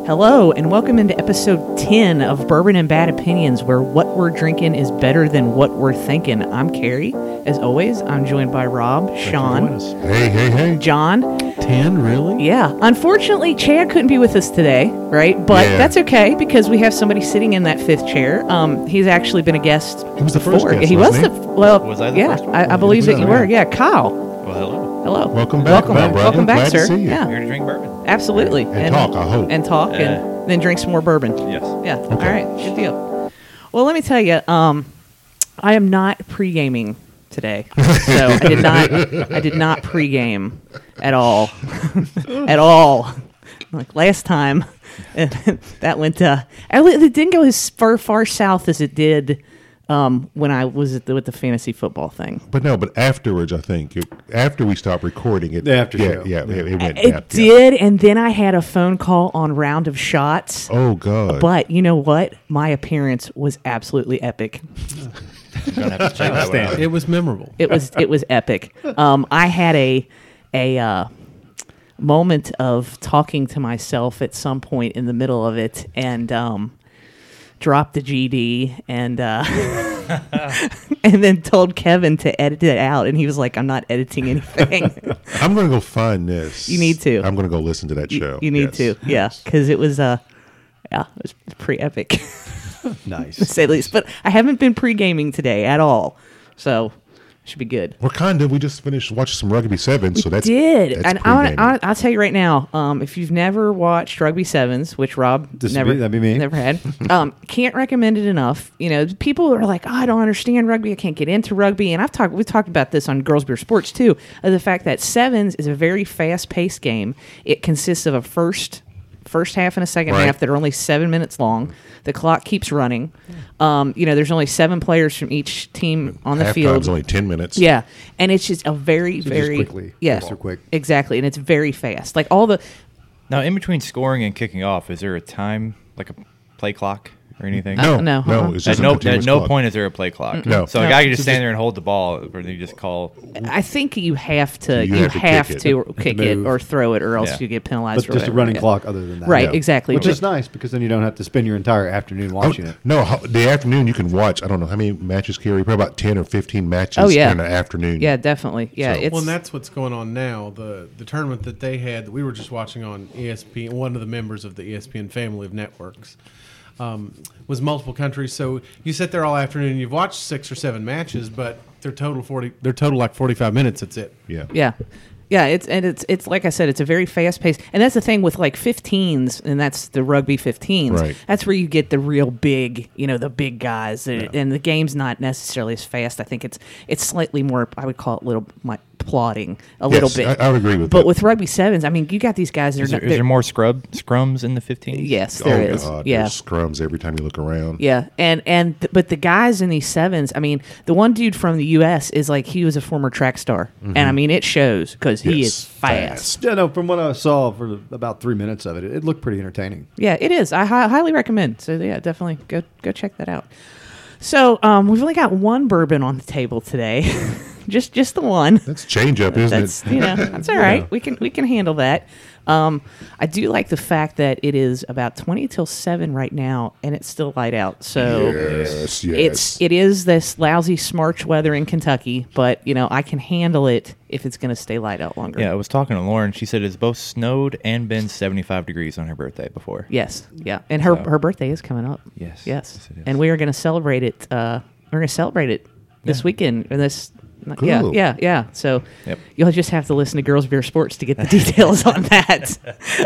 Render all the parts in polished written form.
Hello, and welcome into episode 10 of Bourbon and Bad Opinions, where what we're drinking is better than what we're thinking. I'm Carrie. As always, I'm joined by Rob, Sean, Hey. John. 10, really? Yeah. Unfortunately, Chad couldn't be with us today, right? But that's okay, because we have somebody sitting in that fifth chair. He's actually been a guest He was the first guest, He was wasn't the... he? Well, Was I the yeah, first one? I believe that you were. Yeah, Kyle. Well, hello. Hello. Welcome back, my brother. Welcome back, Glad to sir. see you. Yeah, Here to drink bourbon. absolutely. And talk, I hope. And talk, and then drink some more bourbon. Yes. Yeah. All right. Good deal. Well, let me tell you, I am not pre-gaming today, so I did not pre-game at all, at all. Like last time, that went. It didn't go as far south as it did when I was with the fantasy football thing. But afterwards, I think, after we stopped recording it. The after show. Yeah, it went It down. did, and then I had a phone call on Round of Shots. Oh, God. But you know what? My appearance was absolutely epic. You're gonna have to check that one out. It was memorable. It was epic. I had a moment of talking to myself at some point in the middle of it, and dropped the GD and and then told Kevin to edit it out, and he was like, "I'm not editing anything." I'm going to go find this. You need to. I'm going to go listen to that show. You need to, yeah, because it was it was pretty epic. Nice. To say the least. But I haven't been pre-gaming today at all, so it should be good. We just finished watching some Rugby Sevens, so that's Did that's and I'll tell you right now, if you've never watched Rugby Sevens, which Rob That'd be me. never had, can't recommend it enough. You know, people are like, "Oh, I don't understand rugby. I can't get into rugby." And we've talked about this on Girls Beer Sports too. The fact that Sevens is a very fast-paced game. It consists of a first half and a second Right. half that are only 7 minutes long. The clock keeps running. There's only 7 players from each team on the field. Halftime's only 10 minutes. Yeah, and it's just a very, So just very quickly, yeah, extra quick. exactly, and it's very fast. Like all the Now, in between scoring and kicking off, is there a time, like a play clock or anything? No, No, it's At just a no continuous no clock. point is there a play clock. No. So a guy can just stand there and hold the ball, or you just call. I think you have to You have to kick it move. or throw it, or else Yeah. you get penalized. But or just a whatever. running Yeah. clock other than that. Right, Yeah. exactly. Which But- is nice because then you don't have to spend your entire afternoon watching it. No, the afternoon you can watch, I don't know how many matches, Carrie, probably about 10 or 15 matches Oh, yeah. in the afternoon. yeah, definitely. Yeah, So- it's Well, and that's what's going on now. The tournament that they had that we were just watching on ESPN, one of the members of the ESPN family of networks, was multiple countries. So you sit there all afternoon and you've watched 6 or 7 matches, but they're total like 45 minutes. That's it. Yeah. Yeah, it's like I said, it's a very fast paced, and that's the thing with like 15s, and that's the rugby 15s. Right. That's where you get the real big, the big guys, and the game's not necessarily as fast. I think it's slightly more. I would call it plodding a little Yes, bit. I would agree with but that. with rugby sevens, I mean, you got these guys. Is there more scrums in the 15? Yes, there is. God, Yeah. there's scrums every time you look around. Yeah, but the guys in these sevens, I mean, the one dude from the U.S. is like he was a former track star, and I mean it shows because he Yes, is fast. Yeah, no, from what I saw for about 3 minutes of it, it looked pretty entertaining. Yeah, it is. I highly recommend. So yeah, definitely go check that out. So we've only got one bourbon on the table today, just the one. That's change up, isn't That's it? that's all right. We can handle that. I do like the fact that it is about 20 till 7 right now, and it's still light out. So Yes. it is this lousy March weather in Kentucky, but I can handle it if it's going to stay light out longer. Yeah, I was talking to Lauren. She said it's both snowed and been 75 degrees on her birthday before. Yes. Yeah. And her birthday is coming up. Yes. Yes. Yes, it is. And we are going to celebrate it. We're going to celebrate it this weekend. Or this. Cool. Yeah. So Yep. you'll just have to listen to Girls Beer Sports to get the details on that.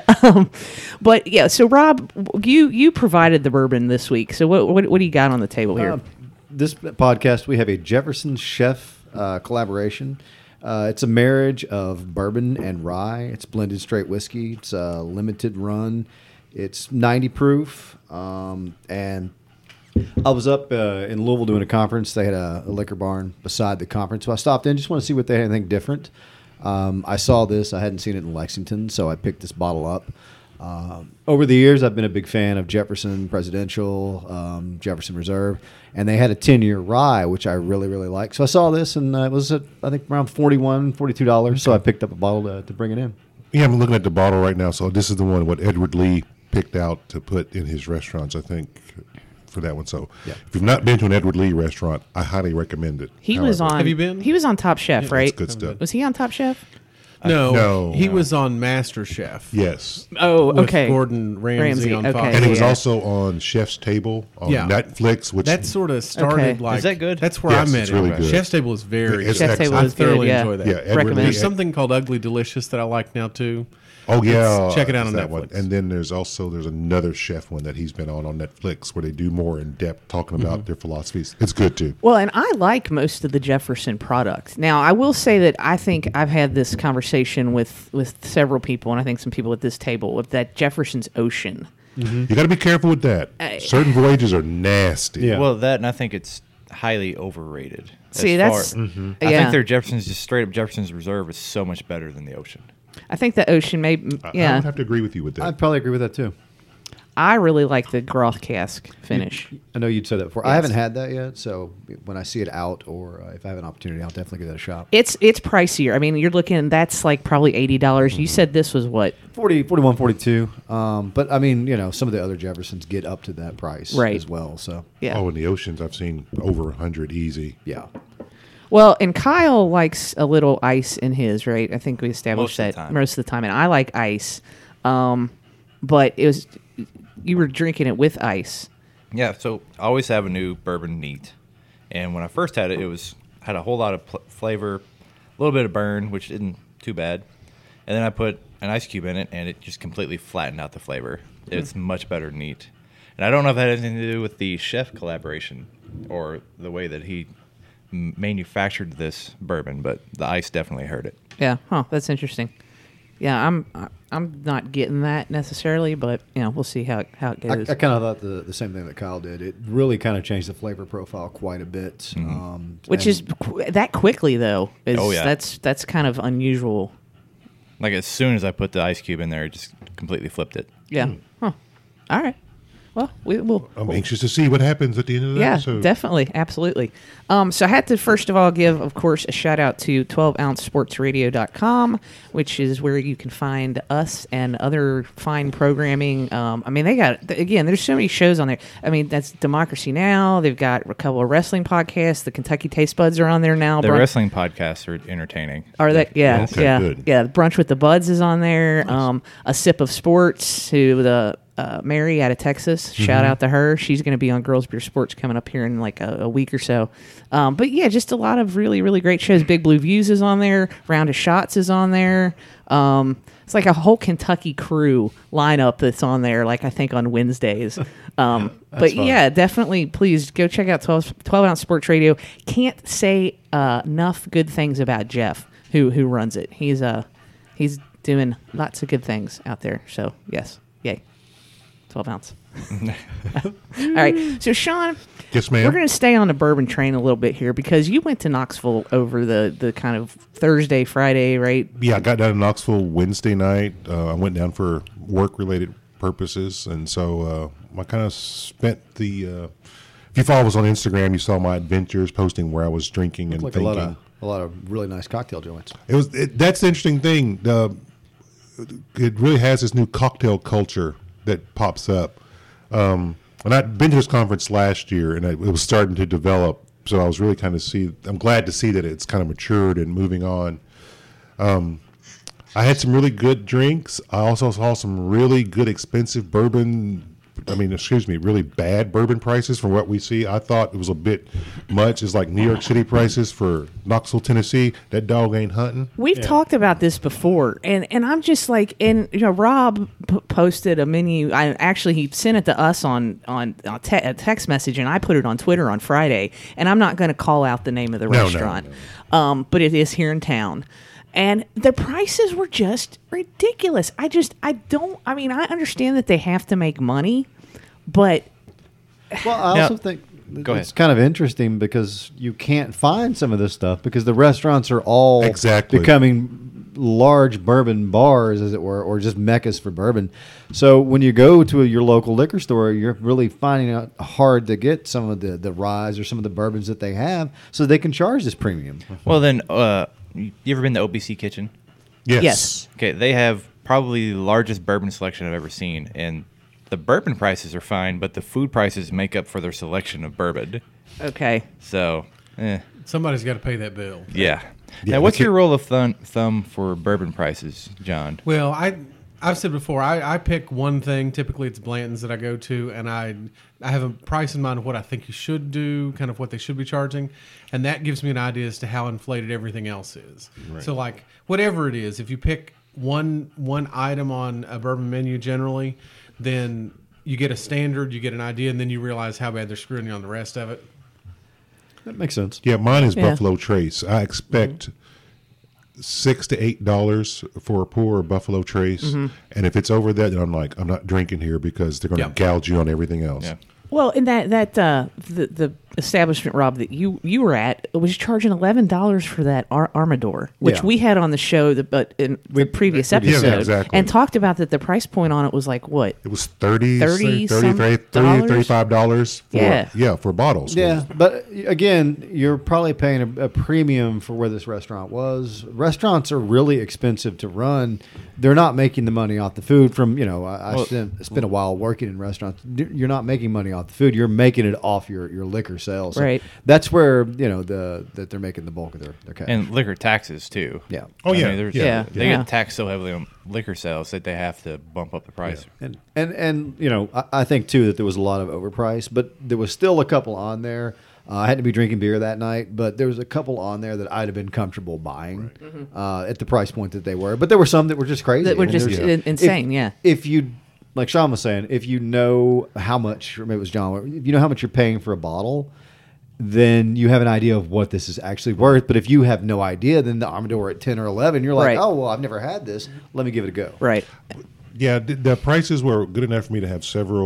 But yeah. So Rob, you provided the bourbon this week. So what do you got on the table here? This podcast, we have a Jefferson Chef collaboration. It's a marriage of bourbon and rye. It's blended straight whiskey. It's a limited run. It's 90 proof. And I was up in Louisville doing a conference. They had a liquor barn beside the conference. So I stopped in, just want to see what they had anything different. I saw this. I hadn't seen it in Lexington, so I picked this bottle up. Over the years, I've been a big fan of Jefferson Presidential, Jefferson Reserve, and they had a 10-year rye, which I really, really like. So I saw this, and it was, I think, around $41, $42. So I picked up a bottle to bring it in. Yeah, I'm looking at the bottle right now. So this is the one what Edward Lee picked out to put in his restaurants, I think, for that one. So Yeah. if you've not been to an Edward Lee restaurant, I highly recommend it. He was However, on. Have you been? He was on Top Chef, it's right? good stuff. Was he on Top Chef? No, he No. was on Master Chef. Yes. Oh, with okay. Gordon Ramsay on okay. Fox. And he was Yeah. also on Chef's Table on Yeah. Netflix, which That sort of started Okay. like. Is that good? That's where Yes, I met it's him. really good. Chef's Table is very It's good. Chef's Table excellent. I is good. thoroughly Yeah. enjoy that. Yeah, Edward Recommend. Lee- There's something called Ugly Delicious that I like now too. Oh yeah, check it out it's on that one. Netflix. And then there's another chef one that he's been on Netflix where they do more in depth talking about their philosophies. It's good too. Well, and I like most of the Jefferson products. Now, I will say that I think I've had this conversation with several people, and I think some people at this table, with that Jefferson's Ocean. You got to be careful with that. Certain voyages are nasty. Yeah. Well, that and I think it's highly overrated. See, as that's far- I yeah. think their Jefferson's just straight up Jefferson's Reserve is so much better than the Ocean. I think the Ocean may. I Yeah, would have to agree with you with that. I'd probably agree with that too. I really like the Groth cask finish. I know you'd said that before. Yes. I haven't had that yet, so when I see it out or if I have an opportunity, I'll definitely give that a shot. It's pricier. I mean, you're looking. That's like probably $80. You said this was what? 41, 42. But I mean, some of the other Jeffersons get up to that price Right. as well. So Yeah. Oh, in the Oceans, I've seen over 100 easy. yeah. Well, and Kyle likes a little ice in his, right? I think we established Most of that the time. most of the time, and I like ice. But it was you were drinking it with ice. Yeah, so I always have a new bourbon neat, and when I first had it, had a whole lot of flavor, a little bit of burn, which isn't too bad, and then I put an ice cube in it, and it just completely flattened out the flavor. It's much better neat, and I don't know if that had anything to do with the chef collaboration or the way that he manufactured this bourbon, but the ice definitely hurt it. Yeah, that's interesting. Yeah, I'm not getting that necessarily, but we'll see how it I goes. kind of thought the same thing that Kyle did. It really kind of changed the flavor profile quite a bit. Which and- is that quickly though. Oh, yeah. That's kind of unusual. Like as soon as I put the ice cube in there, it just completely flipped it. Yeah. Huh. All right. Well, we'll I'm anxious to see what happens at the end of the yeah, episode. definitely. Absolutely. So I had to first of all give, of course, a shout out to 12ouncesportsradio.com, which is where you can find us and other fine programming. I mean, they got, again, there's so many shows on there. I mean, that's Democracy Now! They've got a couple of wrestling podcasts. The Kentucky Taste Buds are on there now. The wrestling podcasts are entertaining. Are they? Yeah, Okay, yeah, good. yeah. Brunch with the Buds is on there. A Sip of Sports, who the Mary out of Texas. Shout out to her. She's going to be on Girls Beer Sports coming up here in like a week or so. But yeah, just a lot of really, really great shows. Big Blue Views is on there. Round of Shots is on there. It's like a whole Kentucky crew lineup that's on there, like I think on Wednesdays. But fun. yeah, definitely, please go check out 12 Ounce Sports Radio. Can't say enough good things about Jeff, who runs it. He's doing lots of good things out there. So yes, yay. 12 ounce. All right. So, Sean, Yes, ma'am. we're going to stay on the bourbon train a little bit here because you went to Knoxville over the kind of Thursday, Friday, right? Yeah, I got down to Knoxville Wednesday night. I went down for work-related purposes, and so I kind of spent the. If you follow us on Instagram, you saw my adventures, posting where I was drinking and like thinking. a lot of really nice cocktail joints. That's the interesting thing. It really has this new cocktail culture that pops up. And I'd been to this conference last year, and it was starting to develop. So I was really I'm glad to see that it's kind of matured and moving on. I had some really good drinks. I also saw some really good expensive bourbon. Really bad bourbon prices for what we see. I thought it was a bit much. It's like New York City prices for Knoxville, Tennessee. That dog ain't hunting. We've talked about this before, and I'm just like, and Rob posted a menu. He sent it to us on a text message, and I put it on Twitter on Friday. And I'm not going to call out the name of the No, restaurant, but it is here in town. And the prices were just ridiculous. I understand that they have to make money, but Well, I Now- also think Go it's ahead. kind of interesting because you can't find some of this stuff because the restaurants are all Exactly. becoming large bourbon bars, as it were, or just meccas for bourbon. So when you go to your local liquor store, you're really finding it hard to get some of the ryes or some of the bourbons that they have, so they can charge this premium. Well, then, you ever been to OBC Kitchen? Yes. Yes. Okay, they have probably the largest bourbon selection I've ever seen, and the bourbon prices are fine, but the food prices make up for their selection of bourbon. Okay. So, Somebody's got to pay that bill. yeah. Yeah, Now, what's they your rule of thumb for bourbon prices, John? Well, I've said before, I pick one thing. Typically, it's Blanton's that I go to, and I have a price in mind of what I think you should do, kind of what they should be charging, and that gives me an idea as to how inflated everything else is. So, like whatever it is, if you pick one item on a bourbon menu, generally, then you get a standard, you get an idea, and then you realize how bad they're screwing you on the rest of it. That makes sense. Yeah, mine is Yeah. Buffalo Trace. I expect $6 to $8 for a pour of Buffalo Trace, and if it's over that, then I'm like, I'm not drinking here because they're going to Yeah. gouge you on everything else. Yeah. Well, in the establishment, Rob, that you were at, it was charging $11 for that Armador, which Yeah. we had on the show, but in the previous episode, exactly. and talked about that the price point on it was like what? It was 30 some dollars? $35 for Yeah. for bottles. Yeah, but again, you're probably paying a premium for where this restaurant was. Restaurants are really expensive to run. They're not making the money off the food from, I spent a while working in restaurants. You're not making money off the food. You're making it off your liquor sales. So Right. that's where, that they're making the bulk of their cash. And liquor taxes, too. Yeah. Oh, yeah. there's- Yeah. They Yeah. get taxed so heavily on liquor sales that they have to bump up the price. And I think too that there was a lot of overpriced, but there was still a couple on there. I had to be drinking beer that night, but there was a couple on there that I'd have been comfortable buying at the price point that they were. But there were some that were just crazy. That were I mean, just there's- insane, yeah. If you, like Sean was saying, if you know how much, or maybe it was John, if you know how much you're paying for a bottle, then you have an idea of what this is actually worth. But if you have no idea, then the Armador at 10 or 11, you're like, Right. oh, well, I've never had this. Let me give it a go. Right. Yeah, the prices were good enough for me to have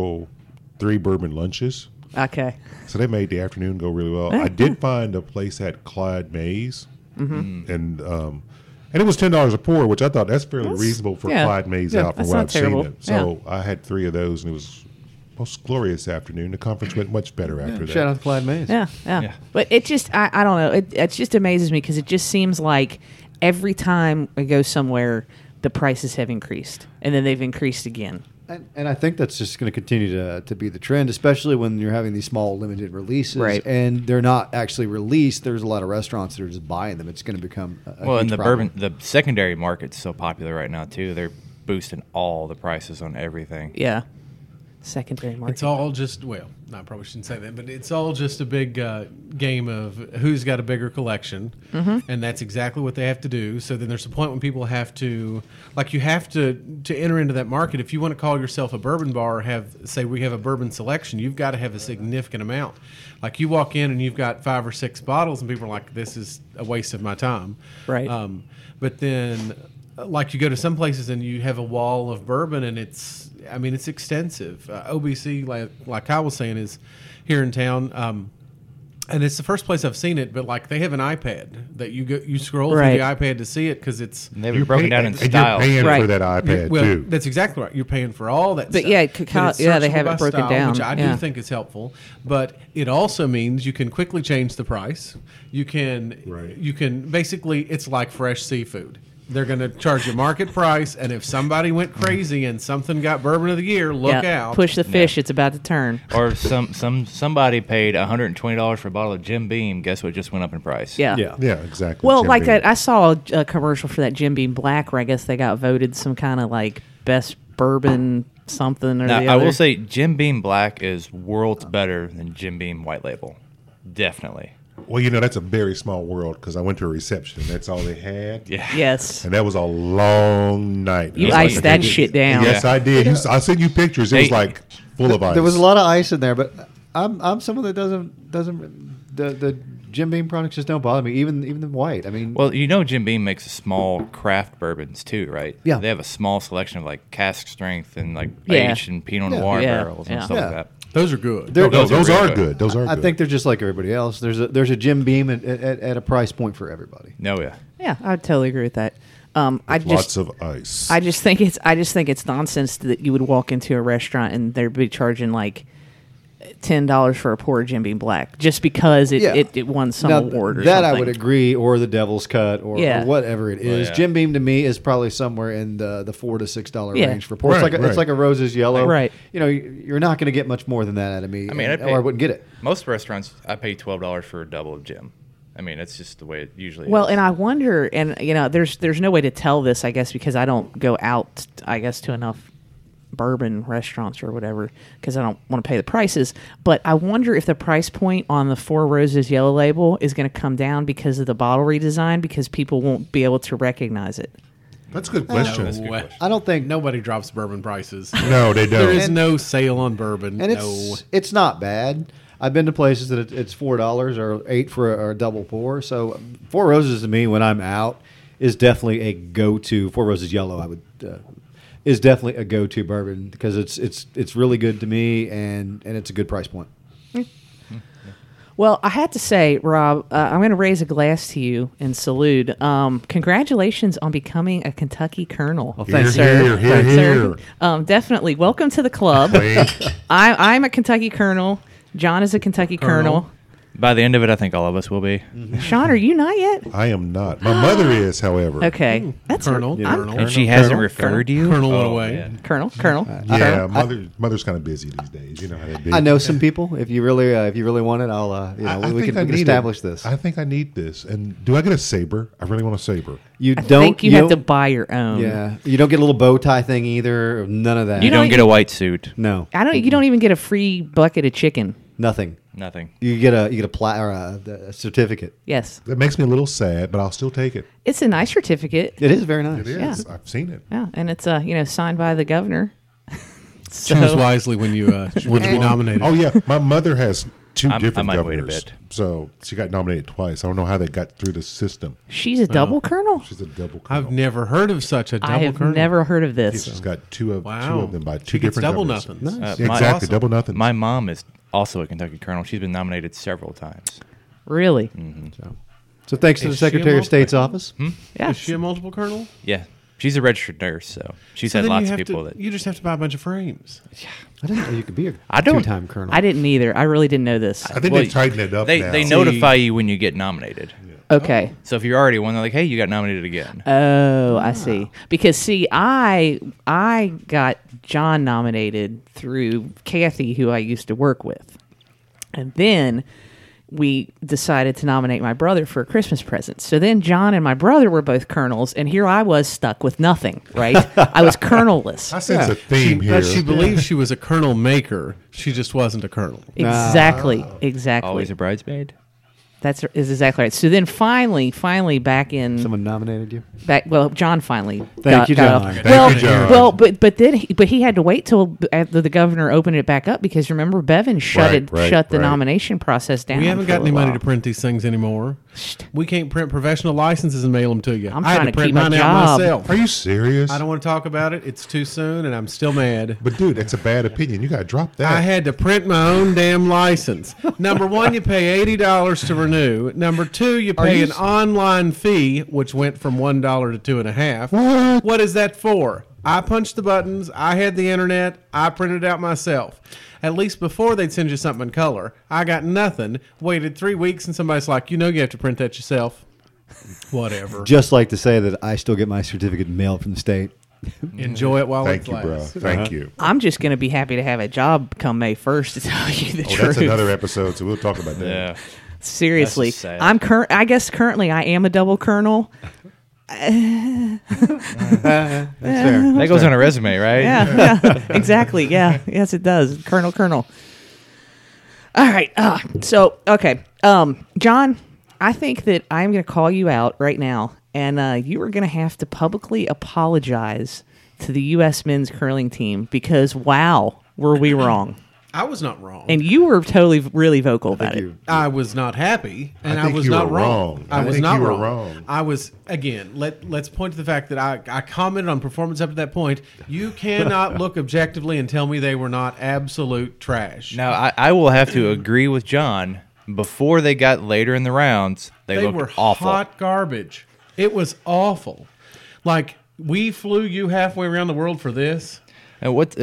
3 bourbon lunches. Okay. So they made the afternoon go really well. Yeah. I did find a place at Clyde Mays, and it was $10 a pour, which I thought that's fairly reasonable for yeah. Clyde Mays Yeah, out from that's what not I've terrible. seen it. So I had 3 of those, and it was most glorious afternoon. The conference went much better after that. Shout out to Clyde Mays. Yeah. But it just, I don't know. It just amazes me because it just seems like every time I go somewhere, the prices have increased, and then they've increased again. And I think that's just going to continue to be the trend, especially when you're having these small limited releases, Right. and they're not actually released. There's a lot of restaurants that are just buying them. It's going to become a Well, huge and the problem. bourbon, the secondary market's so popular right now, too. They're boosting all the prices on everything. Yeah. Secondary market. It's all just, well, I probably shouldn't say that, but it's all just a big game of who's got a bigger collection. And that's exactly what they have to do. So then there's a point when people have to, like, you have to enter into that market. If you want to call yourself a bourbon bar or say we have a bourbon selection, you've got to have a significant amount. Like, you walk in and you've got 5 or 6 bottles and people are like, this is a waste of my time. Right. But then, like, you go to some places and you have a wall of bourbon and it's extensive. OBC, like I was saying, is here in town. And it's the first place I've seen it, but like they have an iPad that you scroll Right. through the iPad to see it because it's And they have it broken down in and style. You're paying Right. for that iPad, well, too. that's exactly right. You're paying for all that But stuff. yeah, it's yeah, they searchable have it by broken style, down. which I Yeah. do think is helpful. But it also means you can quickly change the price. You can basically, it's like fresh seafood. They're going to charge you market price, and if somebody went crazy and something got bourbon of the year, look Yeah. out. Push the fish. It's about to turn. Or somebody paid $120 for a bottle of Jim Beam. Guess what just went up in price? Yeah. Yeah, exactly. Well, Jim like Beam. I saw a commercial for that Jim Beam Black where I guess they got voted some kind of like best bourbon something or Now, the I other. will say Jim Beam Black is worlds better than Jim Beam White Label. Definitely. Well, that's a very small world because I went to a reception. And that's all they had. Yeah. Yes. And that was a long night. You It was like iced that shit down. Yes, I did. I sent you pictures. It was Hey. like full of ice. There was a lot of ice in there, but I'm someone that doesn't the Jim Beam products just don't bother me. Even the white. I mean, Well, Jim Beam makes small craft bourbons too, right? Yeah. They have a small selection of like cask strength and like Yeah. aged and Pinot Yeah. Noir Yeah. barrels Yeah. and stuff Yeah. like that. Those are good. They're- Those Those are are really good. Those are I good. think they're just like everybody else. There's a Jim Beam at a price point for everybody. No, yeah. Yeah, I would totally agree with that. I lots just of ice. I just think it's nonsense that you would walk into a restaurant and they'd be charging like $10 for a pour Jim Beam Black just because it won some Now, award or that something. I would agree, or the Devil's Cut, or whatever it is. yeah. Jim Beam to me is probably somewhere in the $4 to $6 Yeah. range for pour. Right, It's like a Rose's Yellow. Right. You know, you're not going to get much more than that out of me. I mean, or I wouldn't get it. Most restaurants, I pay $12 for a double of Jim. I mean, it's just the way it usually Well, is. and I wonder, and there's no way to tell this, I guess, because I don't go out, I guess, to enough bourbon restaurants or whatever, because I don't want to pay the prices. But I wonder if the price point on the Four Roses Yellow Label is going to come down because of the bottle redesign, because people won't be able to recognize it. That's a good question. That's a good question. I don't think. Nobody drops bourbon prices. No, they There is don't. no sale on bourbon. And no. it's not bad. I've been to places that it's $4 or $8 for a double pour. So Four Roses to me, when I'm out, is definitely a go-to. Four Roses Yellow, is definitely a go-to bourbon because it's really good to me and it's a good price point. Well, I had to say, Rob, I'm going to raise a glass to you and salute. Congratulations on becoming a Kentucky Colonel. Well, thanks, Here, sir. here, Thanks, here. sir. Definitely. Welcome to the club. I'm a Kentucky Colonel. John is a Kentucky Colonel. By the end of it, I think all of us will be. Sean, are you not yet? I am not. My mother is, however. Okay. That's Colonel. I'm- Colonel. And she hasn't Colonel? referred you? Colonel went Oh, away. man. Colonel. Yeah, mother's kind of busy these days. You know how they do. I know some people. If you really want it, I'll we think can I need establish it. this. I think I need this. And do I get a saber? I really want a saber. You I don't. think you have to don't- buy your own. Yeah, you don't get a little bow tie thing either. None of that. You don't get a white suit. No, You don't even get a free bucket of chicken. nothing. Nothing. You get a certificate. Yes. That makes me a little sad, but I'll still take it. It's a nice certificate. It is very nice. It is. Yeah. I've seen it. Yeah, and it's signed by the governor. Choose wisely when you want to be nominated. Oh yeah, my mother has two I different might wait a governors. bit. So she got nominated twice. I don't know how they got through the system. She's a double colonel. She's a double colonel. I've never heard of such a double I have colonel. never heard of this. She's got two of Wow. them by She two gets different double governors. nothings. Nice. Exactly, Awesome. double nothing. My mom is also a Kentucky Colonel. She's been nominated several times. Really? So thanks to Is the she a Secretary of multi- State's office. Yeah. Is she a multiple colonel? Yeah. She's a registered nurse, so she's So had then lots you of have people to, that. You just have to buy a bunch of frames. I didn't know you could be a I don't- two-time colonel. I didn't either. I really didn't know this. I think Well, they tightened it up They now. they notify you when you get nominated. Okay. So if you're already one, they're like, "Hey, you got nominated again." Oh, I see. Because see, I got John nominated through Kathy, who I used to work with, and then we decided to nominate my brother for a Christmas present. So then John and my brother were both colonels, and here I was stuck with nothing. Right? I was colonelless. I sense a theme here. But she believes she was a colonel maker. She just wasn't a colonel. Exactly. Exactly. Always a bridesmaid. Is exactly right. So then finally back in Someone nominated you. John finally. Thank you, John. off. Thank you, John. Well, but then he had to wait till after the governor opened it back up because remember Bevan shut the Right. nomination process down. We haven't for got a any money while. to print these things anymore. We can't print professional licenses and mail them to you. I'm I had trying to to print keep my mine out job. myself. Are you serious? I don't want to talk about it. It's too soon, and I'm still mad. But dude, that's a bad opinion. You got to drop that. I had to print my own damn license. Number one, you pay $80 to renew. Number two, you pay you an online fee, which went from $1 to $2.50. What? What is that for? I punched the buttons. I had the internet. I printed it out myself. At least before they'd send you something in color. I got nothing. Waited 3 weeks, and somebody's like, you have to print that yourself. Whatever. Just like to say that I still get my certificate mailed from the state. Enjoy it while Thank it you, bro. lasts. Thank you. I'm just going to be happy to have a job come May 1st to tell you the Oh, truth. that's another episode, so we'll talk about that. Yeah. Seriously, That's just sad. I guess currently I am a double colonel. That's fair. That goes on a resume, right? Yeah, exactly. Yeah, yes, it does. Colonel. All right. Okay. John, I think that I'm going to call you out right now, and you are going to have to publicly apologize to the U.S. men's curling team because, wow, were we wrong? I was not wrong. And you were really vocal about it. you. I was not happy, and I I think was you not were wrong. I I was think not you were wrong. wrong. I was again. Let's point to the fact that I commented on performance up to that point. You cannot look objectively and tell me they were not absolute trash. Now I will have to agree with John. Before they got later in the rounds, they they looked were awful. hot garbage. It was awful. Like we flew you halfway around the world for this. And what?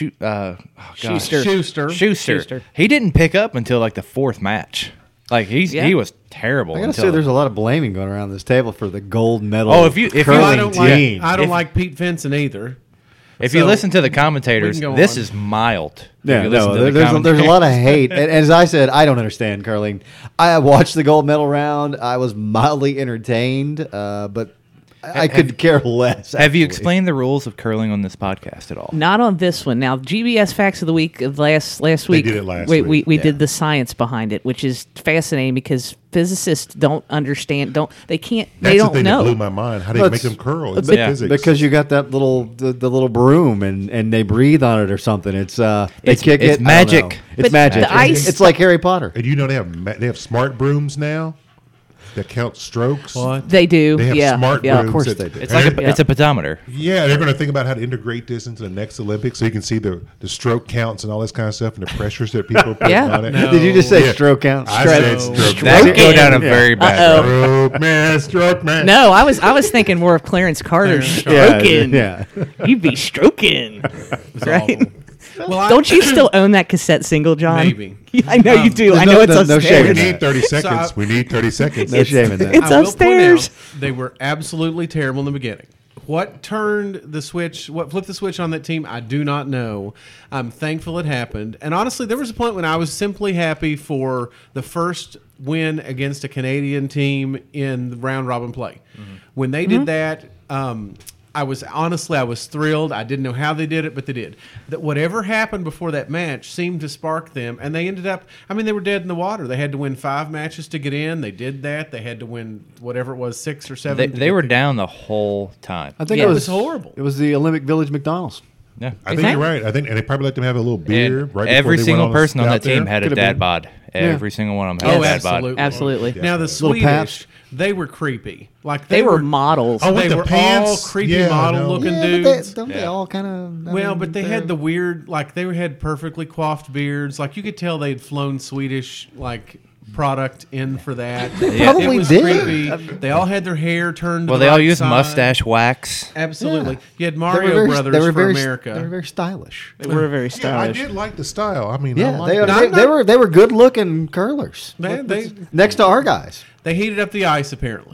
Schuster. Schuster. He didn't pick up until like the fourth match. Like Yeah. he was terrible. I gotta until- say, there's a lot of blaming going around this table for the gold medal. Oh, if you- curling I don't like. team. I don't If- like Pete Vincent either. If you So, listen to the we commentators, can go this on. is mild. If Yeah, you listen no, to the there's a lot of commentators. hate. And as I said, I don't understand curling. I watched the gold medal round. I was mildly entertained, but I could care less. Have you actually. explained the rules of curling on this podcast at all? Not on this one. Now, GBS Facts of the Week of last week. did it last we, week. We Yeah. did the science behind it, which is fascinating because physicists don't understand. They can't. That's They the don't thing know. that blew my mind. How do you Well, make it's- them curl? It's Yeah. physics. Because you got that the little broom and they breathe on it or something. It's they It's- kick it's it. I don't magic. know. It's But magic. the ice- It's like Harry Potter. and you know they have smart brooms now that count strokes. What? They do. They have yeah. smart yeah. brooms. Of course that- they do. It's like and it's a pedometer. yeah, they're going to think about how to integrate this into the next Olympics, so you can see the stroke counts and all this kind of stuff and the pressures that people put Yeah. on it. No. Did you just say Yeah. stroke count? I Stroke. said stroke. That could go down a Yeah. very bad road. Stroke man. No, I was thinking more of Clarence Carter Clarence stroking. Yeah. You'd be stroking, It's right? awful. Well, Don't you still own that cassette single, John? Maybe. Yeah, I know you do. I no- know it's no- no upstairs. shame We in that. need 30 seconds. So we need 30 seconds. No shame in that. It's I will upstairs. point out they were absolutely terrible in the beginning. What turned the switch? What flipped the switch on that team? I do not know. I'm thankful it happened. And honestly, there was a point when I was simply happy for the first win against a Canadian team in the round robin play. When they did that, I was thrilled. I didn't know how they did it, but they did. That whatever happened before that match seemed to spark them, and they ended up. I mean, they were dead in the water. They had to win 5 matches to get in. They did that. They had to win whatever it was, 6 or 7. They, to they get were the- down the whole time. I think Yeah. it It was was horrible. It was the Olympic Village McDonald's. Yeah. I You think think? you're right. I think, and they probably let them have a little beer. And Right every before they single went person on out that team there. had a Could've dad been. bod. Every single one of them Oh, had a dad bod. absolutely. Absolutely. Now the Little Swedish, Pabst. they were creepy. Like They were models. Oh, with they the were all pants? creepy Yeah, I model know. looking Yeah, but dudes. don't they Yeah. all kind of? Well, but they had the weird, like they had perfectly coiffed beards. Like you could tell they'd flown Swedish like product in for that. Yeah. Probably it was did. creepy. They all had their hair turned. To Well, the they all right used side. mustache wax. Absolutely. You had They were Mario very- Brothers they were for very, America. They were very stylish. They were very Yeah, I stylish. did like the style. I mean, I Yeah, like they, it. they were good looking curlers. Man, they Next to our guys. They heated up the ice apparently.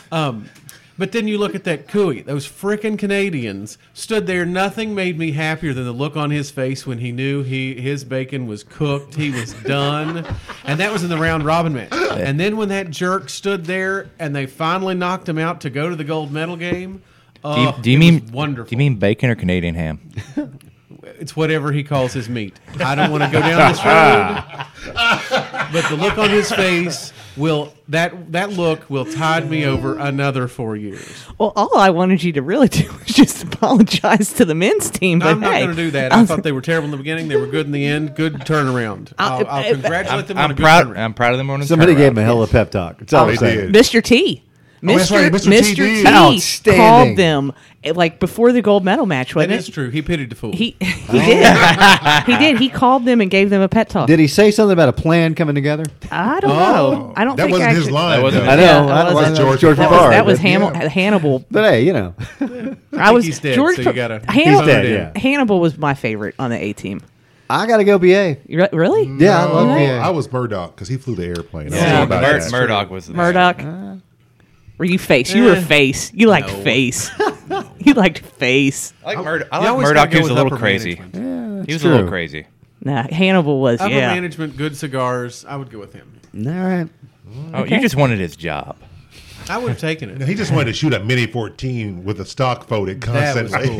But then you look at that Cooey. Those frickin' Canadians stood there. Nothing made me happier than the look on his face when he knew his bacon was cooked. He was done. And that was in the round robin match. And then when that jerk stood there and they finally knocked him out to go to the gold medal game. Do you it mean was wonderful? Do you mean bacon or Canadian ham? It's whatever he calls his meat. I don't want to go down this road. But the look on his face that look will tide me over another 4 years. Well, all I wanted you to really do was just apologize to the men's team. But I'm not hey, going to do that. I thought they were terrible in the beginning. They were good in the end. Good turnaround. I'll congratulate them on a good turnaround. I'm proud of them on a Somebody turnaround. gave him a hell of a pep talk. It's all They I'm saying. did. Mr. T. Oh, that's right, Mr. T did. Outstanding. called them like before the gold medal match, That wasn't is it? true. He pitied the fool. He did. He did. He called them and gave them a pet talk. Did he say something about a plan coming together? I don't know. I don't That think wasn't actually, his line. That wasn't though. his- I know. Yeah, I that wasn't was George That Favard. was, that was yeah. Hannibal. But hey, you know. I was he's dead, George. so you gotta- Hannibal, He's dead, yeah. Hannibal was my favorite on the A team. I got to go BA. Really? Yeah, I love No, BA. I was Murdoch because he flew the airplane. I was Yeah, all about that. Murdoch was the best. Murdoch. Were you face? You were face. You liked No. face. You liked face. I like You Murdoch. always Murdoch. gotta He go was a with little upper crazy. management. He was true. a little crazy. Nah, Hannibal was. Upper Yeah. management, good cigars. I would go with him. All right. Oh, you just wanted his job. I would have taken No, it. he just wanted to shoot a Mini 14 with a stock photo That was constantly.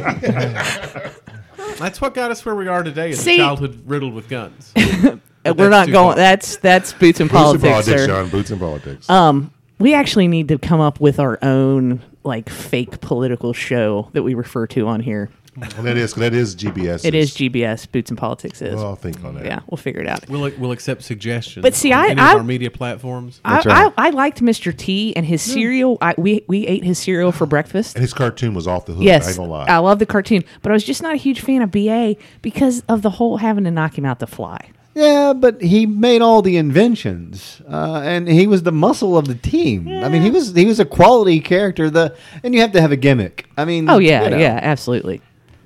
cool. That's what got us where we are today. Is a See- childhood riddled with guns. We're That's not too going. far. That's boots and Boots and politics, politics, sir. John. Boots and politics. We actually need to come up with our own like fake political show that we refer to on here. Well, that is GBS. It is GBS. Boots and politics is. Well, I'll think on that. Yeah, we'll figure it out. We'll accept suggestions. But see, on I- any I- of our media platforms. I, That's right. I liked Mr. T and his cereal. We ate his cereal for breakfast. And his cartoon was off the hook. I Yes, ain't gonna lie. I love the cartoon, but I was just not a huge fan of BA because of the whole having to knock him out to fly. Yeah, but he made all the inventions, and he was the muscle of the team. I mean, he was a quality character. And you have to have a gimmick. I mean, Oh yeah, you know. yeah, absolutely.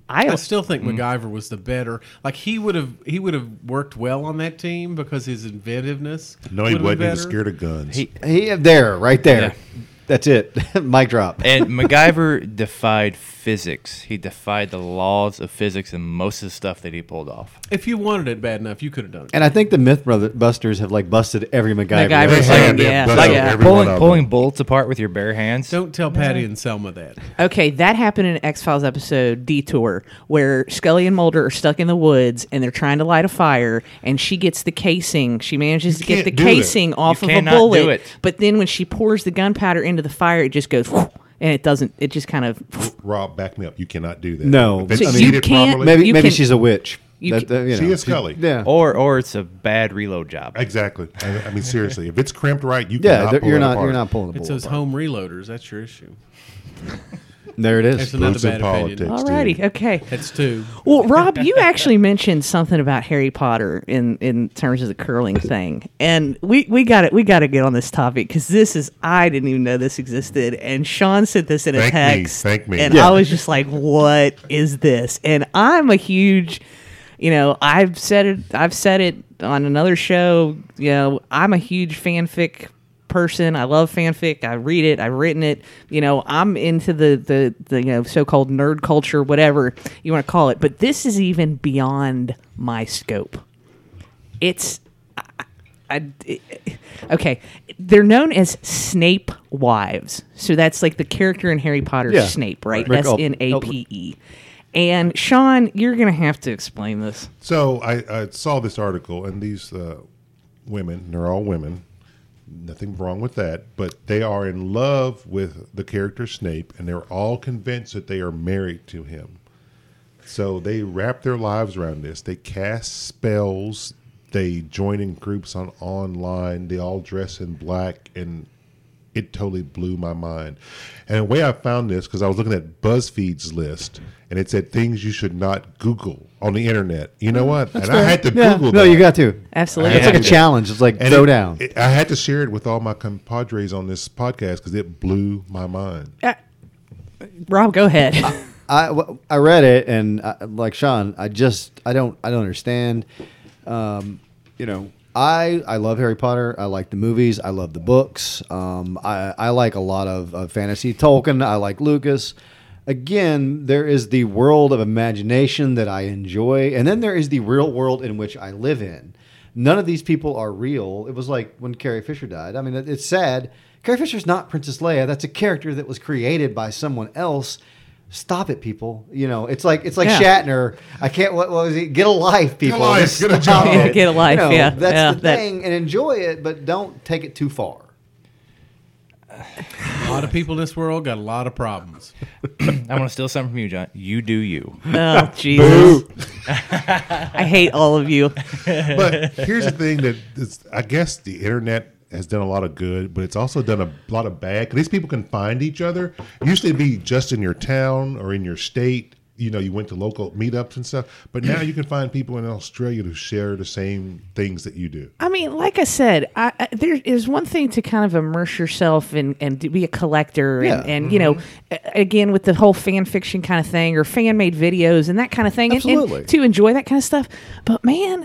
I still think MacGyver was the better. Like he would have worked well on that team because his inventiveness. No, he would have wasn't. been He was better. scared of guns. Right there. Yeah. That's it. Mic drop. And MacGyver defied physics. He defied the laws of physics and most of the stuff that he pulled off. If you wanted it bad enough, you could have done it. And I think the Mythbusters have like busted every MacGyver. MacGyver's They have, like, they've yeah, busted Like yeah. every one of them. pulling bolts apart with your bare hands. Don't tell Patty and Selma that. Okay, that happened in an X-Files episode, Detour, where Scully and Mulder are stuck in the woods and they're trying to light a fire, and she gets the casing. She manages to get can't the do it. casing off of a cannot bullet. do it. But then when she pours the gunpowder into the fire, it just goes, and it doesn't. It just kind of. Rob, back me up. You cannot do that. No. If it's So you seated can't- properly, Maybe You maybe can- she's a witch. you can- she is Scully. Yeah. Or it's a bad reload job. Exactly. I mean, seriously, if it's crimped right, you Yeah, cannot pull you're it not apart. you're not pulling the It's bull those apart. home reloaders. That's your issue. There it That's is. another Boots in bad politics. opinion. Alrighty, okay. That's two. Well, Rob, you actually mentioned something about Harry Potter in terms of the curling thing, and we got to get on this topic because this is I didn't even know this existed, and Sean sent this in a Thank me, text. thank me. And Yeah. I was just like, "What is this?" And I'm a huge, I've said it on another show. I'm a huge fanfic person. I love fanfic. I read it. I've written it. I'm into the so-called nerd culture, whatever you want to call it. But this is even beyond my scope. It's okay. They're known as Snape wives. So that's like the character in Harry Potter, Yeah. Snape, right? Rick Snape. And Sean, you're gonna have to explain this. So I saw this article, and these women, they're all women, nothing wrong with that, but they are in love with the character Snape, and they're all convinced that they are married to him. So they wrap their lives around this. They cast spells. They join in groups online. They all dress in black, and it totally blew my mind. And the way I found this, because I was looking at BuzzFeed's list, and it said things you should not Google on the internet. You know what? I had to Yeah. Google No, that. you got to. Absolutely. It's like a challenge. It's like And throw down. I had to share it with all my compadres on this podcast because it blew my mind. Rob, go ahead. I read it, and like Sean, I don't understand. I love Harry Potter. I like the movies. I love the books. I like a lot of fantasy. Tolkien. I like Lucas. Again, there is the world of imagination that I enjoy, and then there is the real world in which I live in. None of these people are real. It was like when Carrie Fisher died. I mean, it's sad. Carrie Fisher's not Princess Leia. That's a character that was created by someone else. Stop it, people. It's like Yeah. Shatner. I can't. What was he? Get a life, people. life, Just get a stop job. it. Get a life, yeah. That's Yeah, the thing, and enjoy it, but don't take it too far. A lot of people in this world got a lot of problems. I want to steal something from you, John. You do you. Oh, Jesus. I hate all of you. But here's the thing I guess the internet has done a lot of good, but it's also done a lot of bad. 'Cause these people can find each other. It used to be just in your town or in your state. You went to local meetups and stuff. But now you can find people in Australia who share the same things that you do. I mean, like I said, there is one thing to kind of immerse yourself and to be a collector Yeah. and again, with the whole fan fiction kind of thing or fan made videos and that kind of thing. Absolutely. And to enjoy that kind of stuff. But man,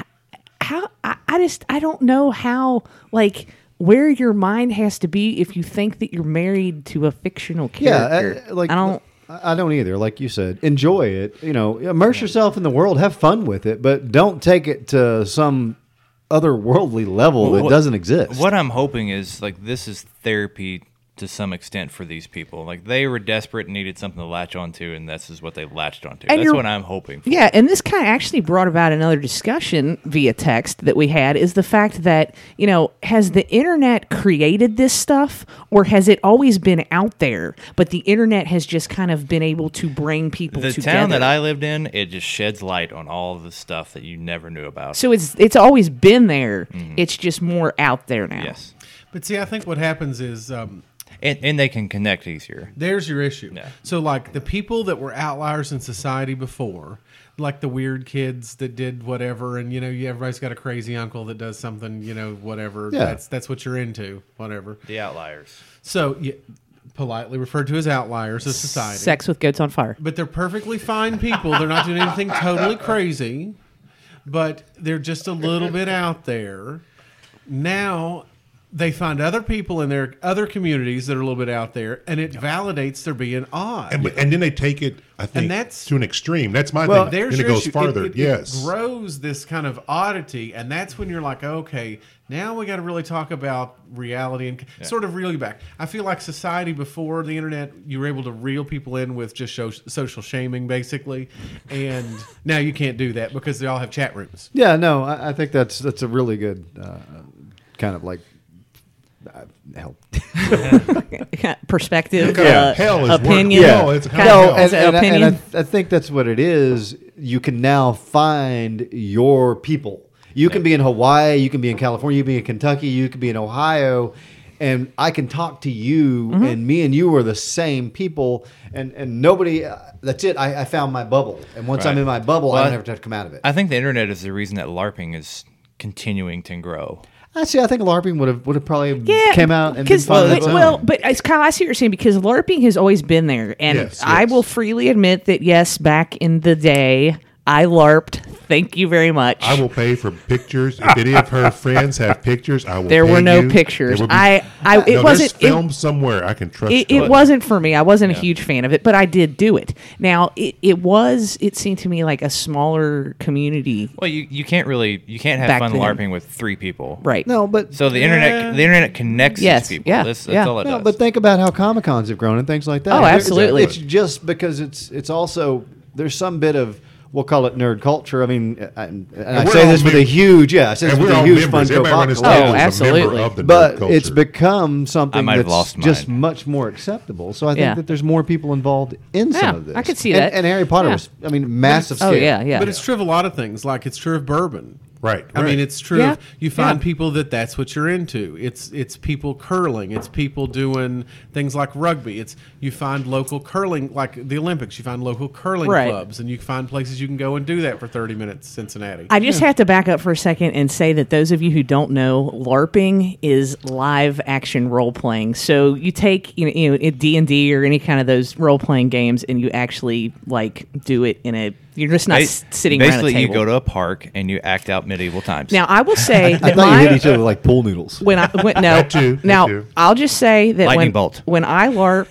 I don't know how, like, where your mind has to be if you think that you're married to a fictional character. I don't either. Like you said, enjoy it. Immerse yourself in the world, have fun with it, but don't take it to some otherworldly level that doesn't exist. What I'm hoping is like this is therapy to some extent for these people. Like they were desperate and needed something to latch onto, and this is what they latched onto. And That's you're- what I'm hoping for. Yeah, and this kind of actually brought about another discussion via text that we had is the fact that, has the internet created this stuff or has it always been out there, but the internet has just kind of been able to bring people The together? town that I lived in, it just sheds light on all of the stuff that you never knew about. So it's always been there. It's just more out there now. Yes. But see, I think what happens is And they can connect easier. there's your issue. Yeah. So, like the people that were outliers in society before, like the weird kids that did whatever, and everybody's got a crazy uncle that does something, whatever. Yeah. That's what you're into, whatever. The outliers. So, yeah, politely referred to as outliers of society. Sex with goats on fire. But they're perfectly fine people. They're not doing anything totally crazy, but they're just a little bit out there. Now they find other people in their other communities that are a little bit out there, and it validates their being odd. And then they take it, I think, that's- to an extreme. That's my Well, thing. there's And it your goes issue. farther. It Yes. grows this kind of oddity, and that's when you're like, okay, now we got to really talk about reality and sort of reel you back. I feel like society before the internet, you were able to reel people in with just social shaming, basically, and now you can't do that because they all have chat rooms. Yeah, no, I think that's a really good kind of like help. Perspective, Hell is opinion. work. Hell, it's Kind hell. of- is it opinion? I think that's what it is. You can now find your people. You can be in Hawaii, you can be in California, you can be in Kentucky, you can be in Ohio, and I can talk to you, Mm-hmm. and me and you are the same people, and nobody. That's it. I found my bubble, and once I'm Right. in my bubble, Well, I don't have to come out of it. I think the internet is the reason that LARPing is continuing to grow. I see. I think LARPing would have probably Yeah, came out and been because fun on its own. but it's Kyle, I see what you're saying because LARPing has always been there, and Yes, I yes. will freely admit that yes, back in the day, I LARPed. Thank you very much. I will pay for pictures. If any of her friends have pictures, I will. There pay were no you. pictures. There will be- It No, wasn't. There's films somewhere. I can trust. It you. wasn't for me. I wasn't a huge fan of it, but I did do it. Now it seemed to me like a smaller community, Well, you can't have Back fun then. LARPing with 3 people. right? No, but So the internet connects Yes, these people. yeah, That's yeah. all it no, does. but think about how Comic Cons have grown and things like that. Oh, absolutely. It's just because it's also there's some bit of we'll call it nerd culture. I mean, and I we're say all this with a members. huge I say this And with we're a all huge members. Funko Everybody on this Pop table Oh, is a absolutely. member of the nerd but culture. it's become something might have that's lost just mine. much more acceptable. So I think Yeah. that there's more people involved in Yeah, some of this. I could see And- that. And Harry Potter Yeah. was, I mean, massive Oh scale. yeah. But it's true of a lot of things. Like it's true of bourbon. Right, I right. mean, it's true. Yeah, Of, you find yeah. people that's what you're into. It's people curling. It's people doing things like rugby. You find local curling, like the Olympics. You find local curling Right. clubs, and you find places you can go and do that for 30 minutes. Cincinnati. I just have to back up for a second and say that those of you who don't know, LARPing is live action role playing. So you take D&D or any kind of those role playing games, and you actually like do it in a. You're just not sitting around a Basically, table. you go to a park and you act out medieval times. Now I will say I that thought you hit each other like pool noodles. when I went no That too, that now too. I'll just say that Lightning when bolt. when I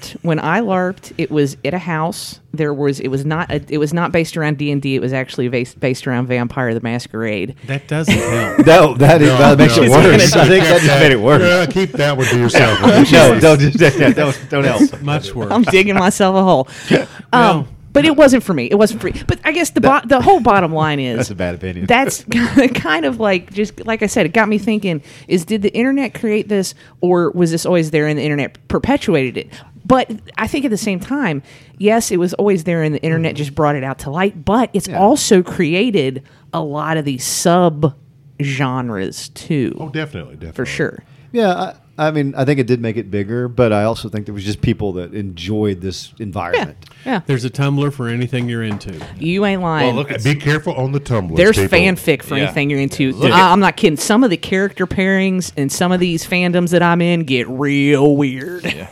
LARPed it was at a house. It was not based around D&D. It was actually based around Vampire the Masquerade. That doesn't help. that makes it No, worse. I think that keep just made it worse. Yeah, keep that one to yourself. No, don't help. Much worse. I'm digging myself a hole. Well- But it wasn't for me. It wasn't for me. But I guess the whole bottom line is That's a bad opinion. That's kind of like just like I said. It got me thinking: did the internet create this, or was this always there and the internet perpetuated it? But I think at the same time, yes, it was always there and the internet just brought it out to light. But it's also created a lot of these sub genres too, Oh, definitely. for sure. Yeah, I mean, I think it did make it bigger, but I also think there was just people that enjoyed this environment. Yeah, There's a Tumblr for anything you're into. you ain't lying. well, look at Be careful on the Tumblr. There's people. fanfic for Yeah. anything you're into. Look at- I'm not kidding. Some of the character pairings and some of these fandoms that I'm in get real weird. Yeah.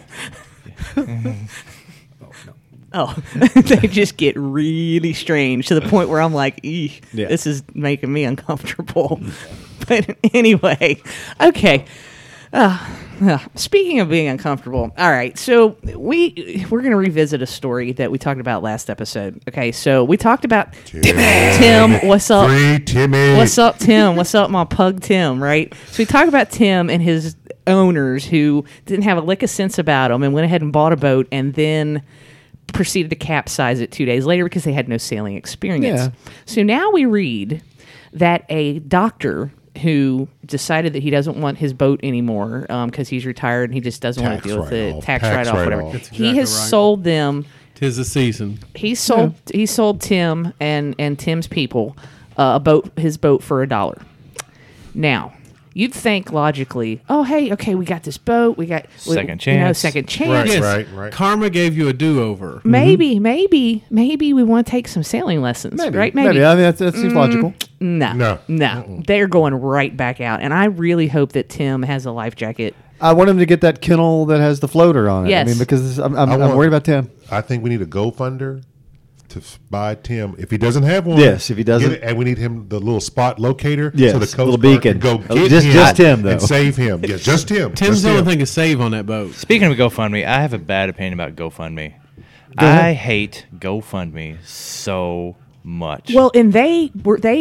Oh, they just get really strange to the point where I'm like, "Eeh, Yeah. this is making me uncomfortable." But anyway, okay. Speaking of being uncomfortable, all right. So we're going to revisit a story that we talked about last episode. Okay, so we talked about Tim. What's up? Free Timmy. What's up, Tim? What's up, my pug Tim, right? So we talk about Tim and his owners who didn't have a lick of sense about them and went ahead and bought a boat and then proceeded to capsize it 2 days later because they had no sailing experience. Yeah. So now we read that a doctor who decided that he doesn't want his boat anymore because he's retired and he just doesn't want Tax to deal with it. write-off. Tax Tax write-off, whatever. write-off. That's He exactly has right. sold them. 'Tis the season. He sold Tim and Tim's people his boat for $1. Now, you'd think logically, oh hey, okay, we got this boat, Second chance. second chance. Right, right. Karma gave you a do-over. Maybe we want to take some sailing lessons, right? Maybe. I mean, that seems logical. No. No. They're going right back out, and I really hope that Tim has a life jacket I want him to get that kennel that has the floater on it. Yes. I mean, because I'm want- worried about Tim. I think we need a GoFunder to buy Tim. If he doesn't have one, Yes, if he doesn't- get it, and we need him the little spot locator. Yes, so the Coast little Guard beacon. can go Oh, get just him, though. and save him. Yeah, just him. Tim's Just the only him. thing to save on that boat. Speaking of GoFundMe, I have a bad opinion about GoFundMe. ahead. I hate GoFundMe so much. Well, and they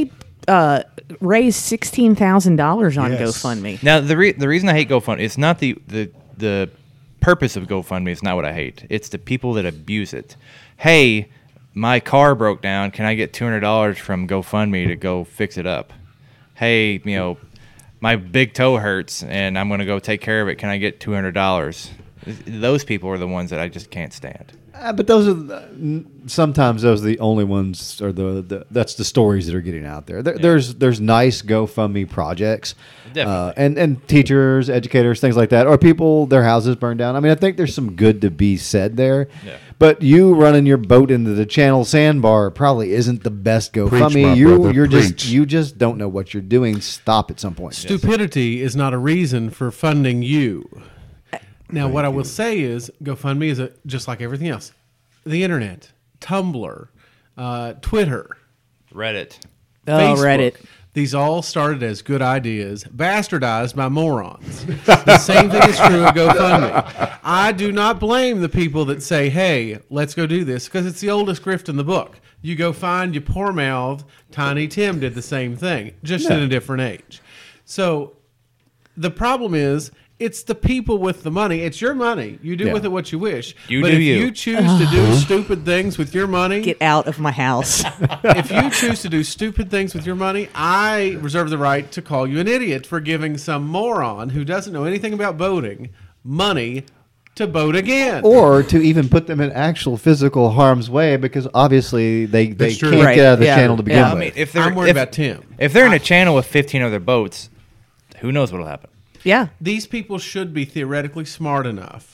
raised $16,000 on Yes. GoFundMe. Now the reason I hate GoFundMe, it's not the purpose of GoFundMe is not what I hate. It's the people that abuse it. Hey, my car broke down. Can I get $200 from GoFundMe to go fix it up? Hey, my big toe hurts and I'm going to go take care of it. Can I get $200? Those people are the ones that I just can't stand. But those are sometimes those are the only ones, or that's the stories that are getting out there. There's nice GoFundMe projects, Definitely. and teachers, educators, things like that, or people their houses burned down. I mean, I think there's some good to be said there. Yeah. But you running your boat into the Channel Sandbar probably isn't the best GoFundMe. my brother, You're preach. you just don't know what you're doing. Stop at some point. Stupidity is not a reason for funding you. Now, what I will say is GoFundMe is just like everything else. The internet, Tumblr, Twitter, Reddit. Oh, Facebook. Reddit. These all started as good ideas, bastardized by morons. The same thing is true of GoFundMe. I do not blame the people that say, hey, let's go do this, because it's the oldest grift in the book. You go find your poor mouth. Tiny Tim did the same thing, just in a different age. So the problem is, it's the people with the money. It's your money. You do Yeah. with it what you wish. You but do if you. you choose to do stupid things with your money, Get out of my house. if you choose to do stupid things with your money, I reserve the right to call you an idiot for giving some moron who doesn't know anything about boating money to boat again. Or to even put them in actual physical harm's way, because obviously they That's true. can't Right. get out of the Yeah. channel to begin Yeah. I with. mean, if they're I'm worried about Tim. If they're in a channel with 15 other boats, who knows what'll happen? Yeah. These people should be theoretically smart enough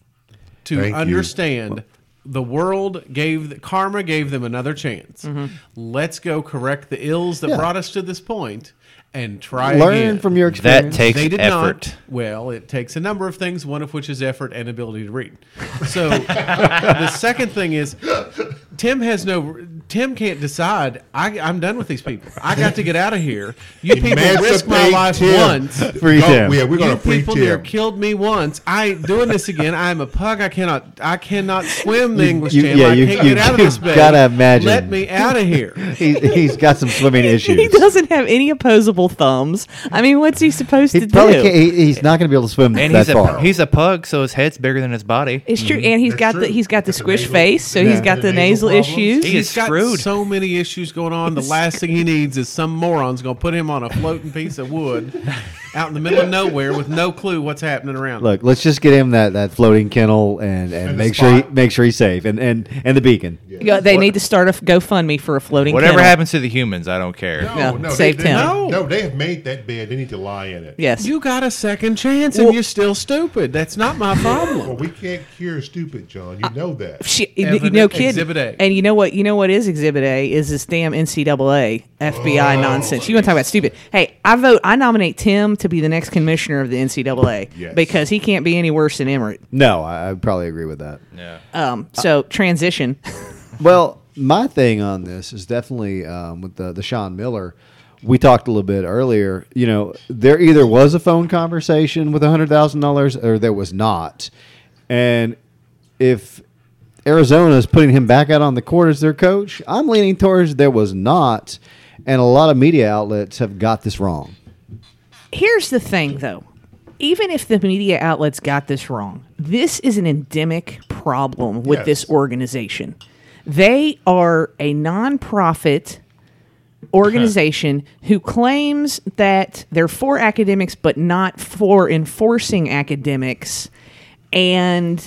to Thank you. understand the world karma gave them another chance. Let's go correct the ills that Yeah. brought us to this point and try Learn again. from your experience. That takes They did effort. not. Well, it takes a number of things, one of which is effort and ability to read. So the second thing is Tim can't decide. I'm done with these people. I got to get out of here. You people risked my Emancipate life Tim. once. Free Go- Tim. Yeah, we're You going to free people near Tim. killed me once. I doing this again. I'm a pug. I cannot swim the English you- Channel. yeah, I you- can't you- get out of you this bed. gotta imagine. Let me out of here. He's got some swimming issues. He doesn't have any opposable thumbs. I mean, what's he supposed He to probably do? can't, he's not going to be able to swim And that far. he's a pug, so his head's bigger than his body. It's true, and he's That's got true. the Got the squish nasal- face, so yeah. he's got The the nasal nasal problems. issues. He is He's got screwed. so many issues going on. The last thing he needs is some moron's going to put him on a floating piece of wood out in the middle of nowhere with no clue what's happening around. Look, let's just get him that floating kennel and the make sure he's safe and the beacon. Yeah, they need to start a GoFundMe for a floating. Whatever kennel. happens to the humans, I don't care. No, save they, Tim. No, they have made that bed. They need to lie in it. Yes. You got a second chance and Well- you're still stupid. That's not my problem. Well, we can't cure stupid, John. You know that. Shit, Evidence- no kid. Exhibit A. And you know what? You know what is Exhibit A is this damn NCAA FBI nonsense. You want to talk about stupid? Hey, I nominate Tim to be the next commissioner of the NCAA Yes. because he can't be any worse than Emmert. No, I probably agree with that. Yeah. So transition. Well, my thing on this is definitely with the Sean Miller. We talked a little bit earlier. You know, there either was a phone conversation with $100,000 or there was not. And if Arizona is putting him back out on the court as their coach, I'm leaning towards there was not. And a lot of media outlets have got this wrong. Here's the thing, though. Even if the media outlets got this wrong, this is an endemic problem with Yes. this organization. They are a nonprofit organization who claims that they're for academics but not for enforcing academics, and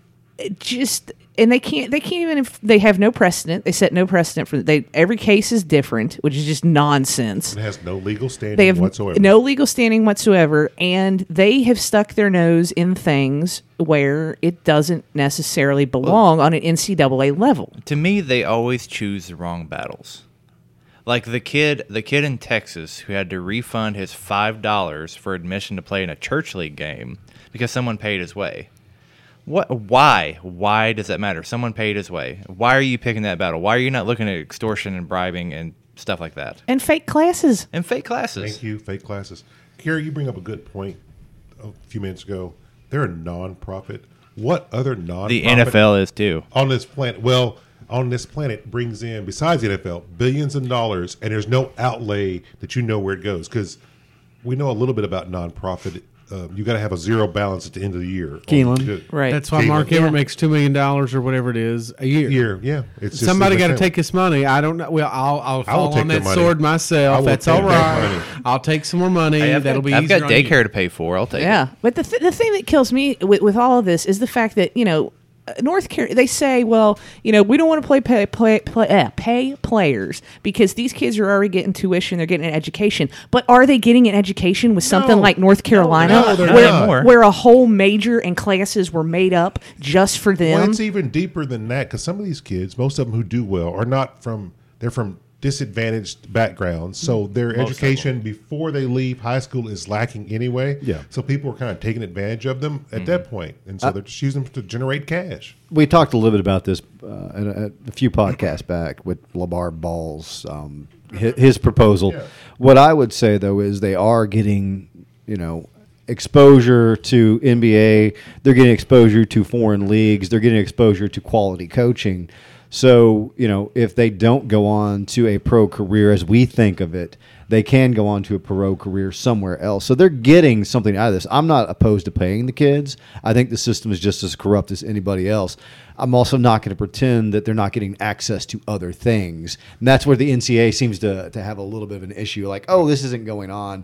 they can't even if they have no precedent. They set no precedent for every case is different, which is just nonsense. It has no legal standing They have whatsoever. no legal standing whatsoever, and they have stuck their nose in things where it doesn't necessarily belong on an NCAA level. To me, they always choose the wrong battles. Like the kid in Texas who had to refund his $5 for admission to play in a church league game because someone paid his way. What? Why? Why does that matter? Someone paid his way. Why are you picking that battle? Why are you not looking at extortion and bribing and stuff like that? And fake classes. And fake classes. Thank you. Fake classes. Gary, you bring up a good point a few minutes ago. They're a non-profit. What other non-profit? The NFL is too. On this planet. Well, on this planet brings in, besides the NFL, billions of dollars, and there's no outlay that you know where it goes. Because we know a little bit about non-profit. You got to have a zero balance at the end of the year. Keeneland. Right. That's why Keeneland. Mark Emmert Yeah. makes $2 million or whatever it is a year. Yeah. It's just Somebody in the got to family. take his money. I don't know. Well, I'll fall take on their that money. sword I myself. will That's take all that right. money. I'll take some more money. Hey, That'll be I've easier got on you. daycare to pay for. I'll take it. Yeah, but the thing that kills me with all of this is the fact that North Carolina, they say, well, we don't want to pay players because these kids are already getting tuition, they're getting an education. But are they getting an education with something No. like North Carolina, No, they're where, not. where a whole major and classes were made up just for them? Well, it's even deeper than that because some of these kids, most of them who do well, are not from. They're from disadvantaged backgrounds, so their education before they leave high school is lacking anyway. Yeah. So people are kind of taking advantage of them at that point, and so they're just using them to generate cash. We talked a little bit about this a few podcasts back with LeVar Ball's his proposal. Yeah. What I would say though is they are getting exposure to NBA. They're getting exposure to foreign leagues. They're getting exposure to quality coaching. So, if they don't go on to a pro career as we think of it, they can go on to a pro career somewhere else. So they're getting something out of this. I'm not opposed to paying the kids. I think the system is just as corrupt as anybody else. I'm also not going to pretend that they're not getting access to other things. And that's where the NCAA seems to have a little bit of an issue. Like, oh, this isn't going on.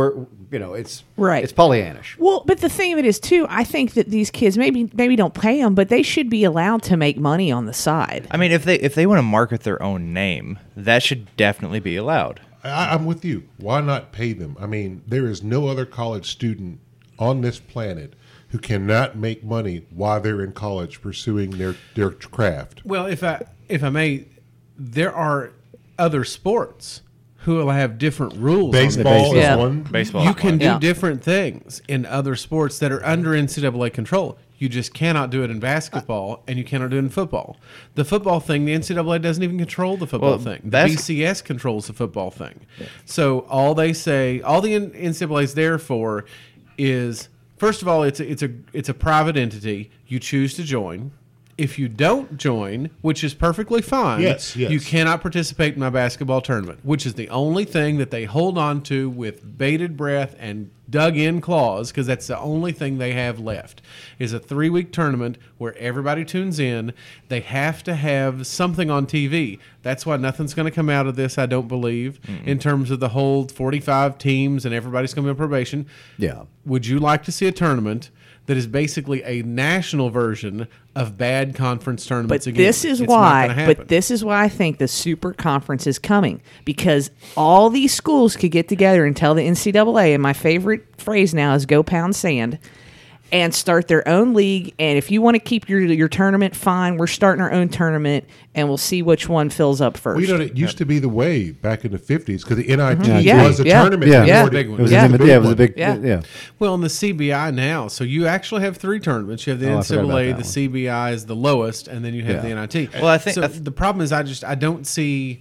It's Right. It's Pollyannish. Well, but the thing of it is, too, I think that these kids maybe don't pay them, but they should be allowed to make money on the side. I mean, if they want to market their own name, that should definitely be allowed. I'm with you. Why not pay them? I mean, there is no other college student on this planet who cannot make money while they're in college pursuing their craft. Well, if I may, there are other sports who will have different rules. Baseball is Yeah. one. Baseball. You can do Yeah. different things in other sports that are under NCAA control. You just cannot do it in basketball, and you cannot do it in football. The football thing, the NCAA doesn't even control the football Well, thing. The that's- BCS controls the football thing. So all they say, all the NCAA is there for, is first of all, it's a private entity. You choose to join. If you don't join, which is perfectly fine, Yes. you cannot participate in my basketball tournament, which is the only thing that they hold on to with bated breath and dug in claws, because that's the only thing they have left, is a 3-week tournament where everybody tunes in. They have to have something on TV. That's why nothing's going to come out of this, I don't believe, in terms of the whole 45 teams and everybody's going to be on probation. Yeah. Would you like to see a tournament that is basically a national version of bad conference But tournaments again? this is It's not why. gonna happen. But this is why I think the super conference is coming, because all these schools could get together and tell the NCAA. And my favorite phrase now is "Go pound sand," and start their own league. And if you want to keep your tournament, fine. We're starting our own tournament, and we'll see which one fills up first. Well, it used to be the way back in the 50s because the NIT Yeah. was a Yeah. tournament. Yeah. Yeah. before Big the- one. It was Yeah. a big, it was a big, Yeah. yeah. Well, in the CBI now, so you actually have 3 tournaments. You have the Oh, I forgot about NCAA, that the one. CBI is the lowest, and then you have Yeah. the NIT. Well, I think- so the problem is I don't see.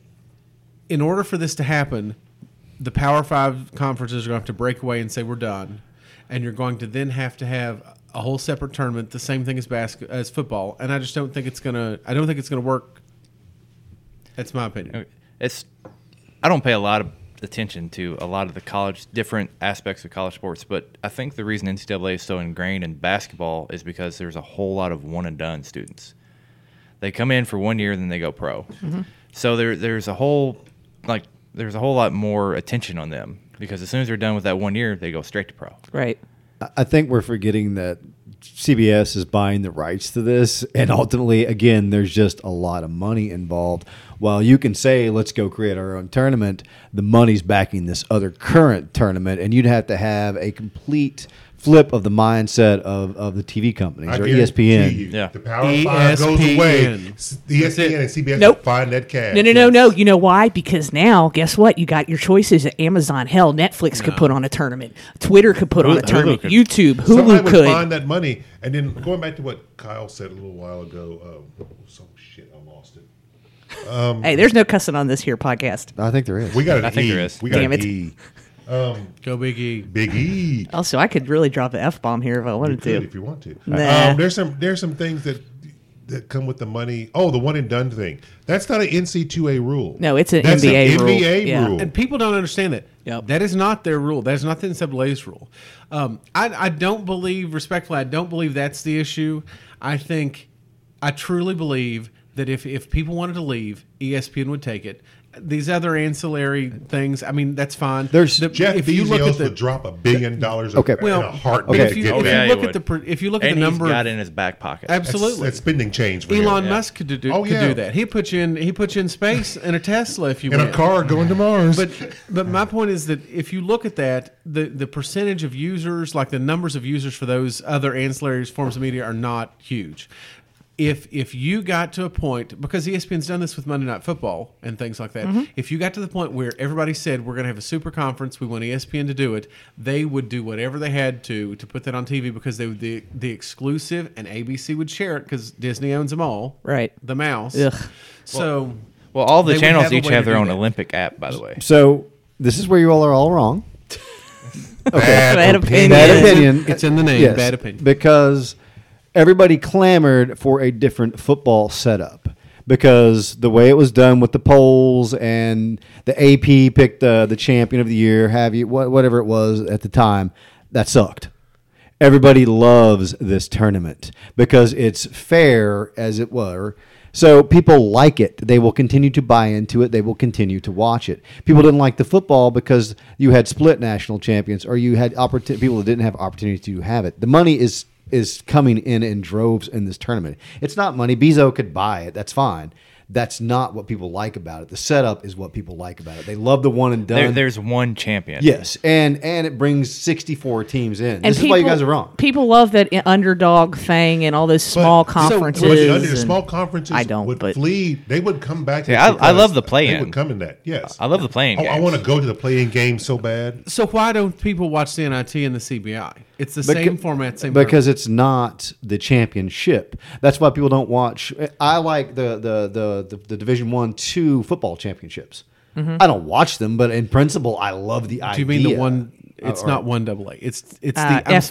In order for this to happen, the Power 5 conferences are going to have to break away and say we're done, and you're going to then have to have a whole separate tournament, the same thing as football, and I just don't think it's gonna. I don't think it's gonna work. That's my opinion. I don't pay a lot of attention to a lot of the different aspects of college sports, but I think the reason NCAA is so ingrained in basketball is because there's a whole lot of one and done students. They come in for 1 year and then they go pro. So there's a whole lot more attention on them because as soon as they're done with that 1 year, they go straight to pro. right. I think we're forgetting that CBS is buying the rights to this, and ultimately, again, there's just a lot of money involved. While you can say, let's go create our own tournament, the money's backing this other current tournament, and you'd have to have a complete flip of the mindset of the TV companies I or guarantee ESPN. you, Yeah. the Power 5 goes away. ESPN and CBS Nope. will find that cash. No. You know why? Because now, guess what? You got your choices at Amazon. Hell, Netflix could put on a tournament. Twitter could put on a Hulu tournament. could. YouTube, Somebody Hulu would could. find that money. And then going back to what Kyle said a little while ago, I lost it. Hey, there's no cussing on this here podcast. I think there is. We got an I think E. there is. We got Damn an it. E. Go Big E. Big E. Also, I could really drop an F bomb here if I You wanted could to. if you want to. Nah. There's some things that come with the money. Oh, the one and done thing. That's not an NC2A rule. No, it's an That's NBA an rule. NBA Yeah. rule. And people don't understand that. Yep. That is not their rule. That is not the NCAA's rule. I don't believe, respectfully, I don't believe that's the issue. I truly believe that if people wanted to leave, ESPN would take it. These other ancillary things, I mean, that's fine. Jeff if you look at Bezos would drop $1 billion in a heartbeat. if to you, get if that. you look at the And number, he's got it in his back pocket. absolutely, That's spending change for him. Elon Musk could do that. He put you in space in a Tesla if you In win. a car going to Mars. But my point is that if you look at that, the percentage of users, like the numbers of users for those other ancillary forms of media, are not huge. If you got to a point, because ESPN's done this with Monday Night Football and things like that, if you got to the point where everybody said we're going to have a super conference, we want ESPN to do it, they would do whatever they had to put that on TV because they would the exclusive, and ABC would share it because Disney owns them all. Right. The mouse. Ugh. So Well, all the they would channels have a each way have to their do own that. Olympic app, by the way. So this is where you all are all wrong. Bad opinion. Bad opinion. It's in the name. Yes, Bad opinion. because everybody clamored for a different football setup because the way it was done with the polls and the AP picked the champion of the year, whatever it was at the time, that sucked. Everybody loves this tournament because it's fair, as it were. So people like it. They will continue to buy into it. They will continue to watch it. People didn't like the football because you had split national champions, or you had people that didn't have opportunity to have it. The money is coming in droves in this tournament. It's not money. Bezo could buy it. That's fine. That's not what people like about it. The setup is what people like about it. They love the one and done. There's one champion. Yes, and it brings 64 teams in. This is why you guys are wrong. People love that underdog thing and all those small conferences. But the and- small conferences I don't, would but- flee. They would come back. to Yeah, it I love because the play-in. They would come in that. Yes, I love the playing Oh, I games. want to go to the play-in game so bad. So why don't people watch the NIT and the CBI? It's the same format, same because it's not the championship. That's why people don't watch. I like the Division 1-2 football championships. I don't watch them, but in principle, I love the idea. Do you mean the one? It's not 1AA. It's the FBS,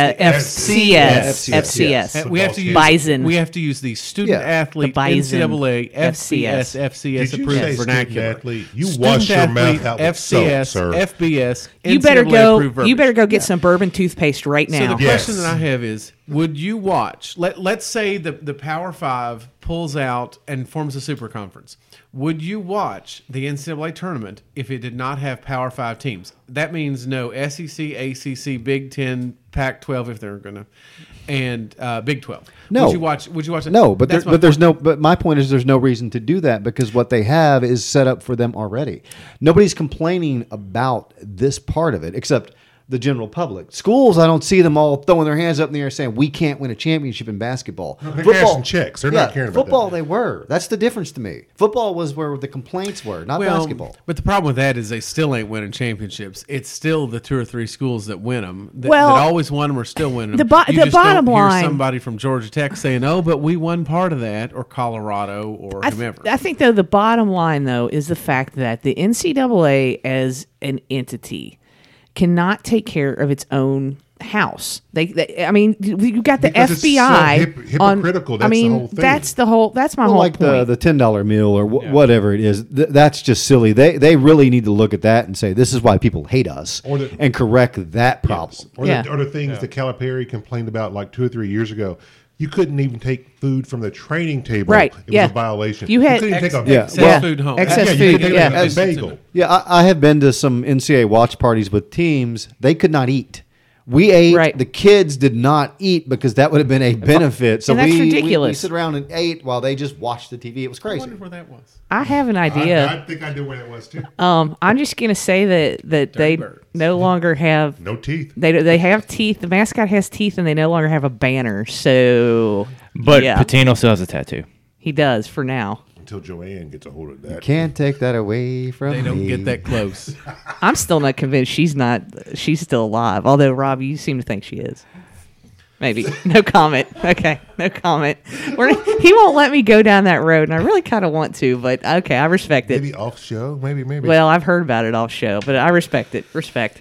FCS. We have to use Bison. We have to use the student Yeah. athlete The Bison. NCAA FCS. FCS Did you approved say vernacular. student athlete? You Student wash your mouth athlete, out with soap, FCS, sir. FBS. You better NCAA go. approved You better verbiage. go get some bourbon toothpaste right So now. the Yes. question that I have is: would you watch? Let's say the Power Five pulls out and forms a super conference. Would you watch the NCAA tournament if it did not have Power Five teams? That means no SEC, ACC, Big Ten, Pac-12 if they're gonna, and Big 12. No. Would you watch? Would you watch it? No, but That's my there's point. no. But my point is, there's no reason to do that because what they have is set up for them already. Nobody's complaining about this part of it except the general public. Schools, I don't see them all throwing their hands up in the air saying we can't win a championship in basketball. They're cashing checks. They're not caring about football. that. They were. That's the difference to me. Football was where the complaints were, not basketball. But the problem with that is they still ain't winning championships. It's still the 2 or 3 schools that win them. That Well, always won them are still winning them. the You just bottom don't hear line- somebody from Georgia Tech saying, "Oh, but we won part of that," or Colorado, or whomever. I think though the bottom line though is the fact that the NCAA as an entity cannot take care of its own house. I mean, you got the Because it's so FBI hypocritical. I That's the mean, whole thing. that's my Well, whole like point. the $10 meal or whatever it is, that's just silly. They really need to look at that and say this is why people hate us Or and correct that problem. Or, Yeah. or the things that Calipari complained about like 2 or 3 years ago. You couldn't even take food from the training table. Right, It yeah. was a violation. You had- couldn't take a Yeah. Excess Well, food home. excess you food, could take yeah. a bagel. Yeah, I have been to some NCAA watch parties with teams. They could not eat. We ate. Right. The kids did not eat because that would have been a benefit. So And that's we ridiculous. sit around and ate while they just watched the TV. It was I crazy. wonder where that was. I have an idea. I think I knew where that was too. I'm just gonna say that they birds. no longer have No teeth. they have teeth. The mascot has teeth, and they no longer have a banner. So, But yeah, Patino still has a tattoo. he does for now. Until Joanne gets a hold of that. Can't take that away from They don't me. get that close. I'm still not convinced she's still alive. Although Rob, you seem to think she is. Maybe. No comment. Okay, no comment. He won't let me go down that road, and I really kind of want to, but okay, I respect it. Maybe off show. Maybe. Well, I've heard about it off show, but I respect it. Respect.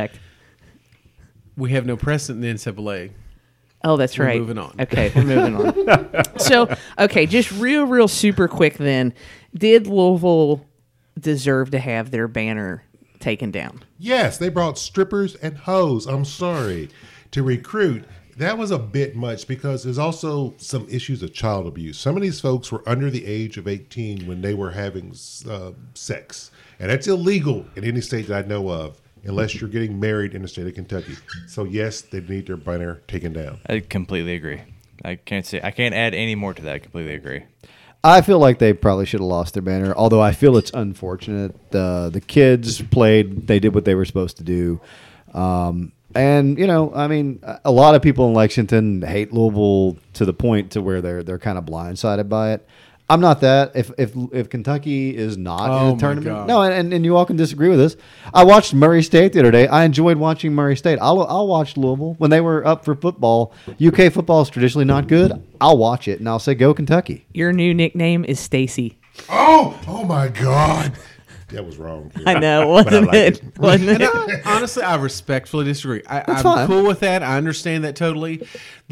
We have no precedent in the NCAA. Oh, that's We're right. moving on. Okay, we're moving on. So, okay, just real super quick then. Did Louisville deserve to have their banner taken down? Yes, they brought strippers and hoes. I'm sorry, to recruit. That was a bit much because there's also some issues of child abuse. Some of these folks were under the age of 18 when they were having sex, and that's illegal in any state that I know of, unless you're getting married in the state of Kentucky. So yes, they need their banner taken down. I completely agree. I can't add any more to that. I completely agree. I feel like they probably should have lost their banner, although I feel it's unfortunate. The kids played, they did what they were supposed to do. And, you know, I mean, a lot of people in Lexington hate Louisville to the point to where they're kind of blindsided by it. I'm not that. If Kentucky is not Oh, in my the tournament, God. no, and you all can disagree with this. I watched Murray State the other day. I enjoyed watching Murray State. I'll watch Louisville when they were up for football. UK football is traditionally not good. I'll watch it and I'll say go Kentucky. Your new nickname is Stacy. Oh my God, that was wrong. I know, But I wasn't like it? Wasn't And it? honestly, I respectfully disagree. I'm fine. cool with that. I understand that totally.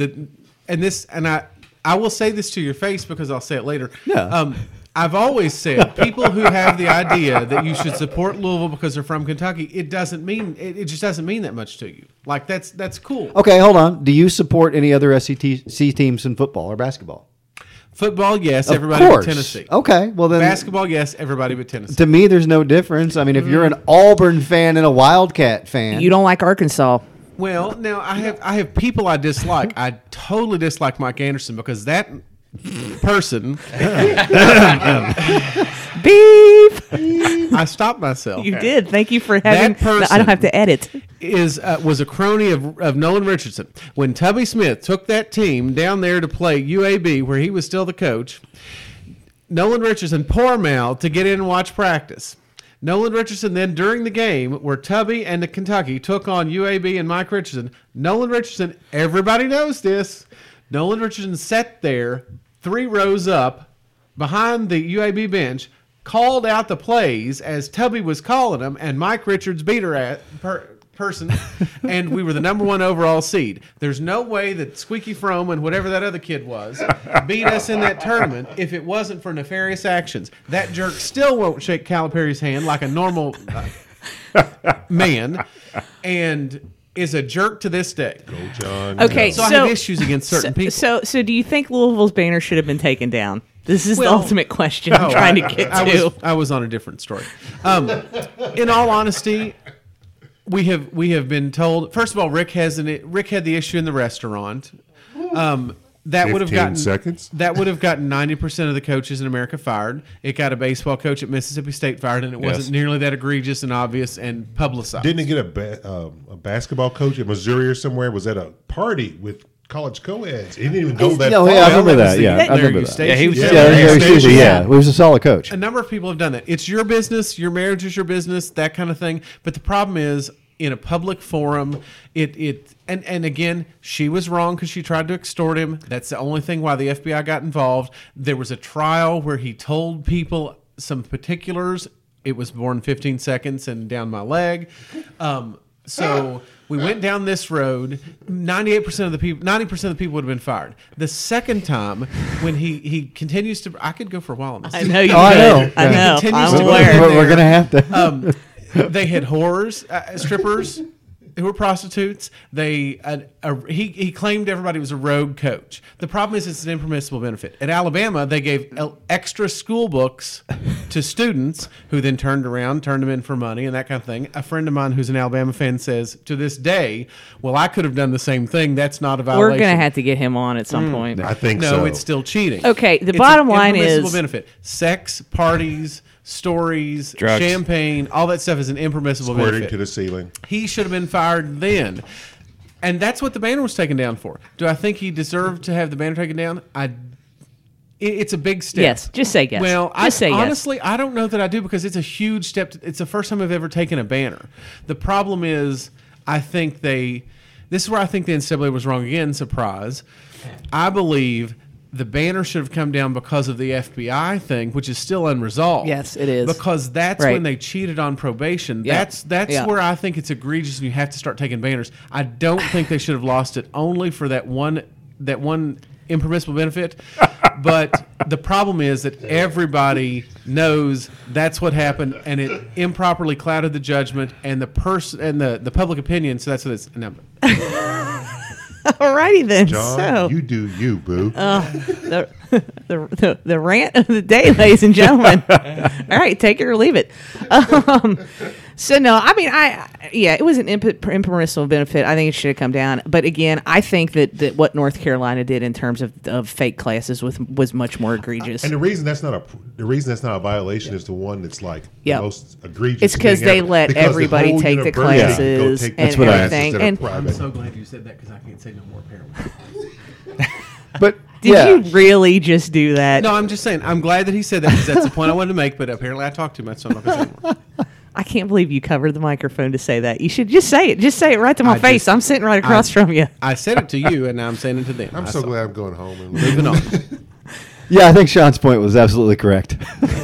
I will say this to your face because I'll say it later. Yeah. I've always said people who have the idea that you should support Louisville because they're from Kentucky, it just doesn't mean that much to you. Like that's cool. Okay, hold on. Do you support any other SEC teams in football or basketball? Football, yes. Of Everybody course. but Tennessee. Okay, well then. Basketball, yes. Everybody but Tennessee. To me, there's no difference. I mean, if you're an Auburn fan and a Wildcat fan, You don't like Arkansas. Well, now I have people I dislike. I totally dislike Mike Anderson because that person. Beef. I stopped myself. You did. Thank you for having. person- I don't have to edit. Was a crony of Nolan Richardson. When Tubby Smith took that team down there to play UAB, where he was still the coach, Nolan Richardson poor mouthed to get in and watch practice. Nolan Richardson then during the game where Tubby and the Kentucky took on UAB and Mike Richardson, Nolan Richardson, everybody knows this, Nolan Richardson sat there 3 rows up behind the UAB bench, called out the plays as Tubby was calling them, and Mike Richards beat her person, and we were the number 1 overall seed. There's no way that Squeaky Fromm and whatever that other kid was beat us in that tournament if it wasn't for nefarious actions. That jerk still won't shake Calipari's hand like a normal man, and is a jerk to this day. Go, John. Okay, So I have issues against certain people. So do you think Louisville's banner should have been taken down? This is Well, the ultimate question I'm trying to get to. I was on a different story. In all honesty, we have been told. First of all, Rick had the issue in the restaurant. That would have 15 gotten seconds? That would have gotten 90% of the coaches in America fired. It got a baseball coach at Mississippi State fired, and it wasn't nearly that egregious and obvious and publicized. Didn't it get a basketball coach at Missouri or somewhere? Was at a party with college co-eds. He didn't even go that No, far. yeah, I remember that that. was the Yeah, I Larry remember that. Eustace. Yeah, he was- Yeah, Yeah, Larry yeah, Eustace, yeah. yeah, he was a solid coach. A number of people have done that. It's your business. Your marriage is your business. That kind of thing. But the problem is, in a public forum, and again, she was wrong because she tried to extort him. That's the only thing why the FBI got involved. There was a trial where he told people some particulars. It was born 15 seconds and down my leg. So we went down this road. 90% of the people would have been fired. The second time, when he continues to, I could go for a while on this. I know you. Oh, I could. know. I Yeah. know. Continues I'm to go aware. there. We're going to have to. They had whores, strippers, who were prostitutes. He claimed everybody was a rogue coach. The problem is it's an impermissible benefit. At Alabama, they gave extra school books to students who then turned them in for money and that kind of thing. A friend of mine who's an Alabama fan says to this day, well, I could have done the same thing. That's not a violation. We're going to have to get him on at some point. I think No, so. it's still cheating. Okay, the It's bottom an line impermissible is- benefit. Sex, parties, stories, Drugs. champagne, all that stuff is an impermissible Squirting benefit. to the ceiling. He should have been fired then. And that's what the banner was taken down for. Do I think he deserved to have the banner taken down? It's a big step. Yes, just say yes. Well, Just say yes. honestly, I don't know that I do because it's a huge step. It's the first time I've ever taken a banner. The problem is, I think this is where I think the NCAA was wrong again. Surprise. I believe the banner should have come down because of the FBI thing, which is still unresolved. Yes, it is. Because that's Right. when they cheated on probation. Yeah. That's Yeah. where I think it's egregious and you have to start taking banners. I don't think they should have lost it only for that one impermissible benefit. But the problem is that everybody knows that's what happened, and it improperly clouded the judgment and the person and the public opinion. So that's what it's. No. Alrighty then. John, So you do you, boo. the rant of the day, ladies and gentlemen. All right, take it or leave it. So no, I mean, it was an impermissible benefit. I think it should have come down. But again, I think that what North Carolina did in terms of fake classes was much more egregious. And the reason that's not a violation is the one that's like Yep. the most egregious. It's 'cause thing they ever. let Because the everybody whole take the university go classes take and the classes everything. instead of And- private. I'm so glad you said that because I can't say no more. Apparently. But Did yeah. you really just do that? No, I'm just saying. I'm glad that he said that because that's the point I wanted to make. But apparently, I talked too much, so I'm not going to say more. I can't believe you covered the microphone to say that. You should just say it. Just say it right to my I face. just- I'm sitting right across from you. I said it to you, and now I'm saying it to them. I'm so glad I'm going home. And Moving on. Yeah, I think Sean's point was absolutely correct.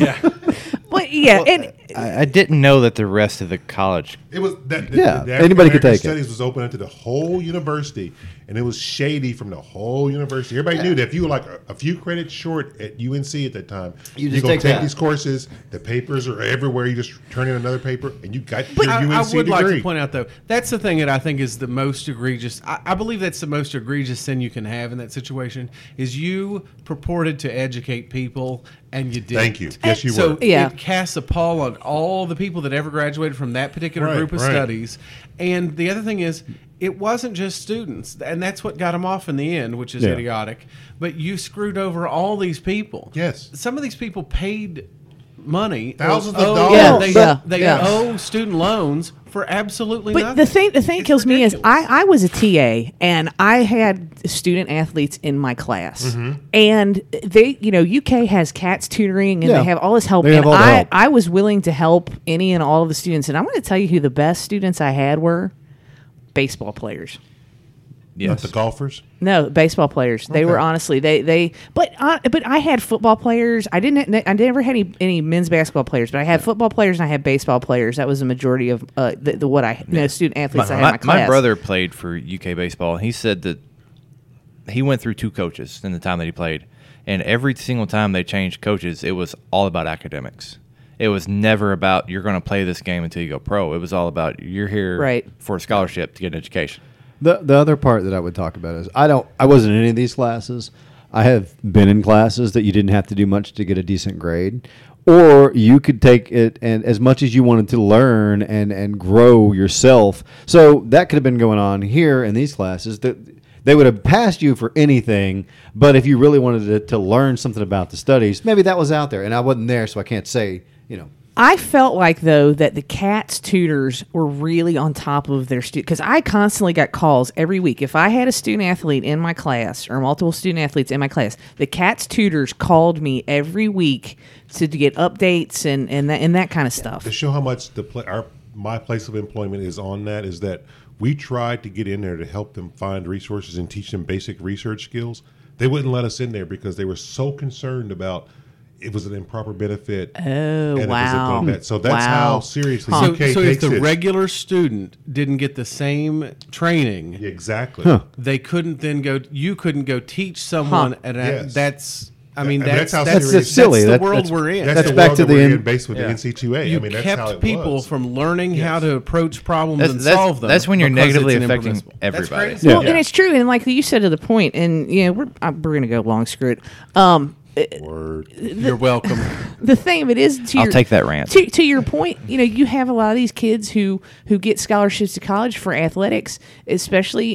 But yeah, and I didn't know that the rest of the college. It was that. Yeah, the anybody could African-American take it. Studies was open up to the whole university, and it was shady from the whole university. Everybody knew that if you were like a few credits short at UNC at that time, You you just go take take that. these courses. The papers are everywhere. You just turn in another paper, and you got your I UNC would like degree. to point out, though, that's the thing that I think is the most egregious. I believe that's the most egregious sin you can have in that situation is you purported to educate people and you did. Thank you. Yes, you So were. Yeah. it casts a pall on all the people that ever graduated from that particular Right, group of right. studies. And the other thing is, it wasn't just students, and that's what got them off in the end, which is Yeah. idiotic. But you screwed over all these people. Yes. Some of these people paid money, Thousands of owe- dollars. They Yeah. owe student loans for absolutely But nothing. the thing that It's kills me is ridiculous. I was a TA and I had student athletes in my class, Mm-hmm. and they UK has CATS tutoring and Yeah. they have all this help, They have and all the help. I was willing to help any and all of the students, and I'm going to tell you who the best students I had were baseball players. Not Yes. the golfers. No, baseball players. They were honestly but I had football players. I never had any men's basketball players, but I had football players and I had baseball players. That was the majority of student athletes I had in my class. My brother played for UK baseball, and he said that he went through 2 coaches in the time that he played, and every single time they changed coaches, it was all about academics. It was never about you're going to play this game until you go pro. It was all about you're here Right. for a scholarship to get an education. The other part that I would talk about is I wasn't in any of these classes. I have been in classes that you didn't have to do much to get a decent grade, or you could take it and as much as you wanted to learn and grow yourself. So that could have been going on here in these classes. That they would have passed you for anything, but if you really wanted to learn something about the studies, maybe that was out there, and I wasn't there, so I can't say. I felt like, though, that the CATS tutors were really on top of their students, because I constantly got calls every week. If I had a student athlete in my class or multiple student athletes in my class, the CATS tutors called me every week to get updates and that kind of stuff. To show how much my place of employment is on that is that we tried to get in there to help them find resources and teach them basic research skills. They wouldn't let us in there because they were so concerned about it was an improper benefit. Oh, and it was a wow. bad- So that's Wow. how seriously So, UK so if takes the it. regular student didn't get the same training, Exactly. Huh. they couldn't then go. You couldn't go teach someone, Huh. and Yes. that's I mean, that's how that's serious- silly. the That- world that's- we're in. That's, That's the back world to that the we're end- in based with Yeah. the NC2A. You I mean, that's how kept it people was. from learning how Yes. to approach problems and That's, solve them. that's when you're because negatively it's affecting impermissible. everybody. That's crazy. Well, and it's true, and like you said to the point, and we're going to go long. Screw it. Word. You're welcome. The thing of it is, I'll take that rant. To your point, you have a lot of these kids who get scholarships to college for athletics, especially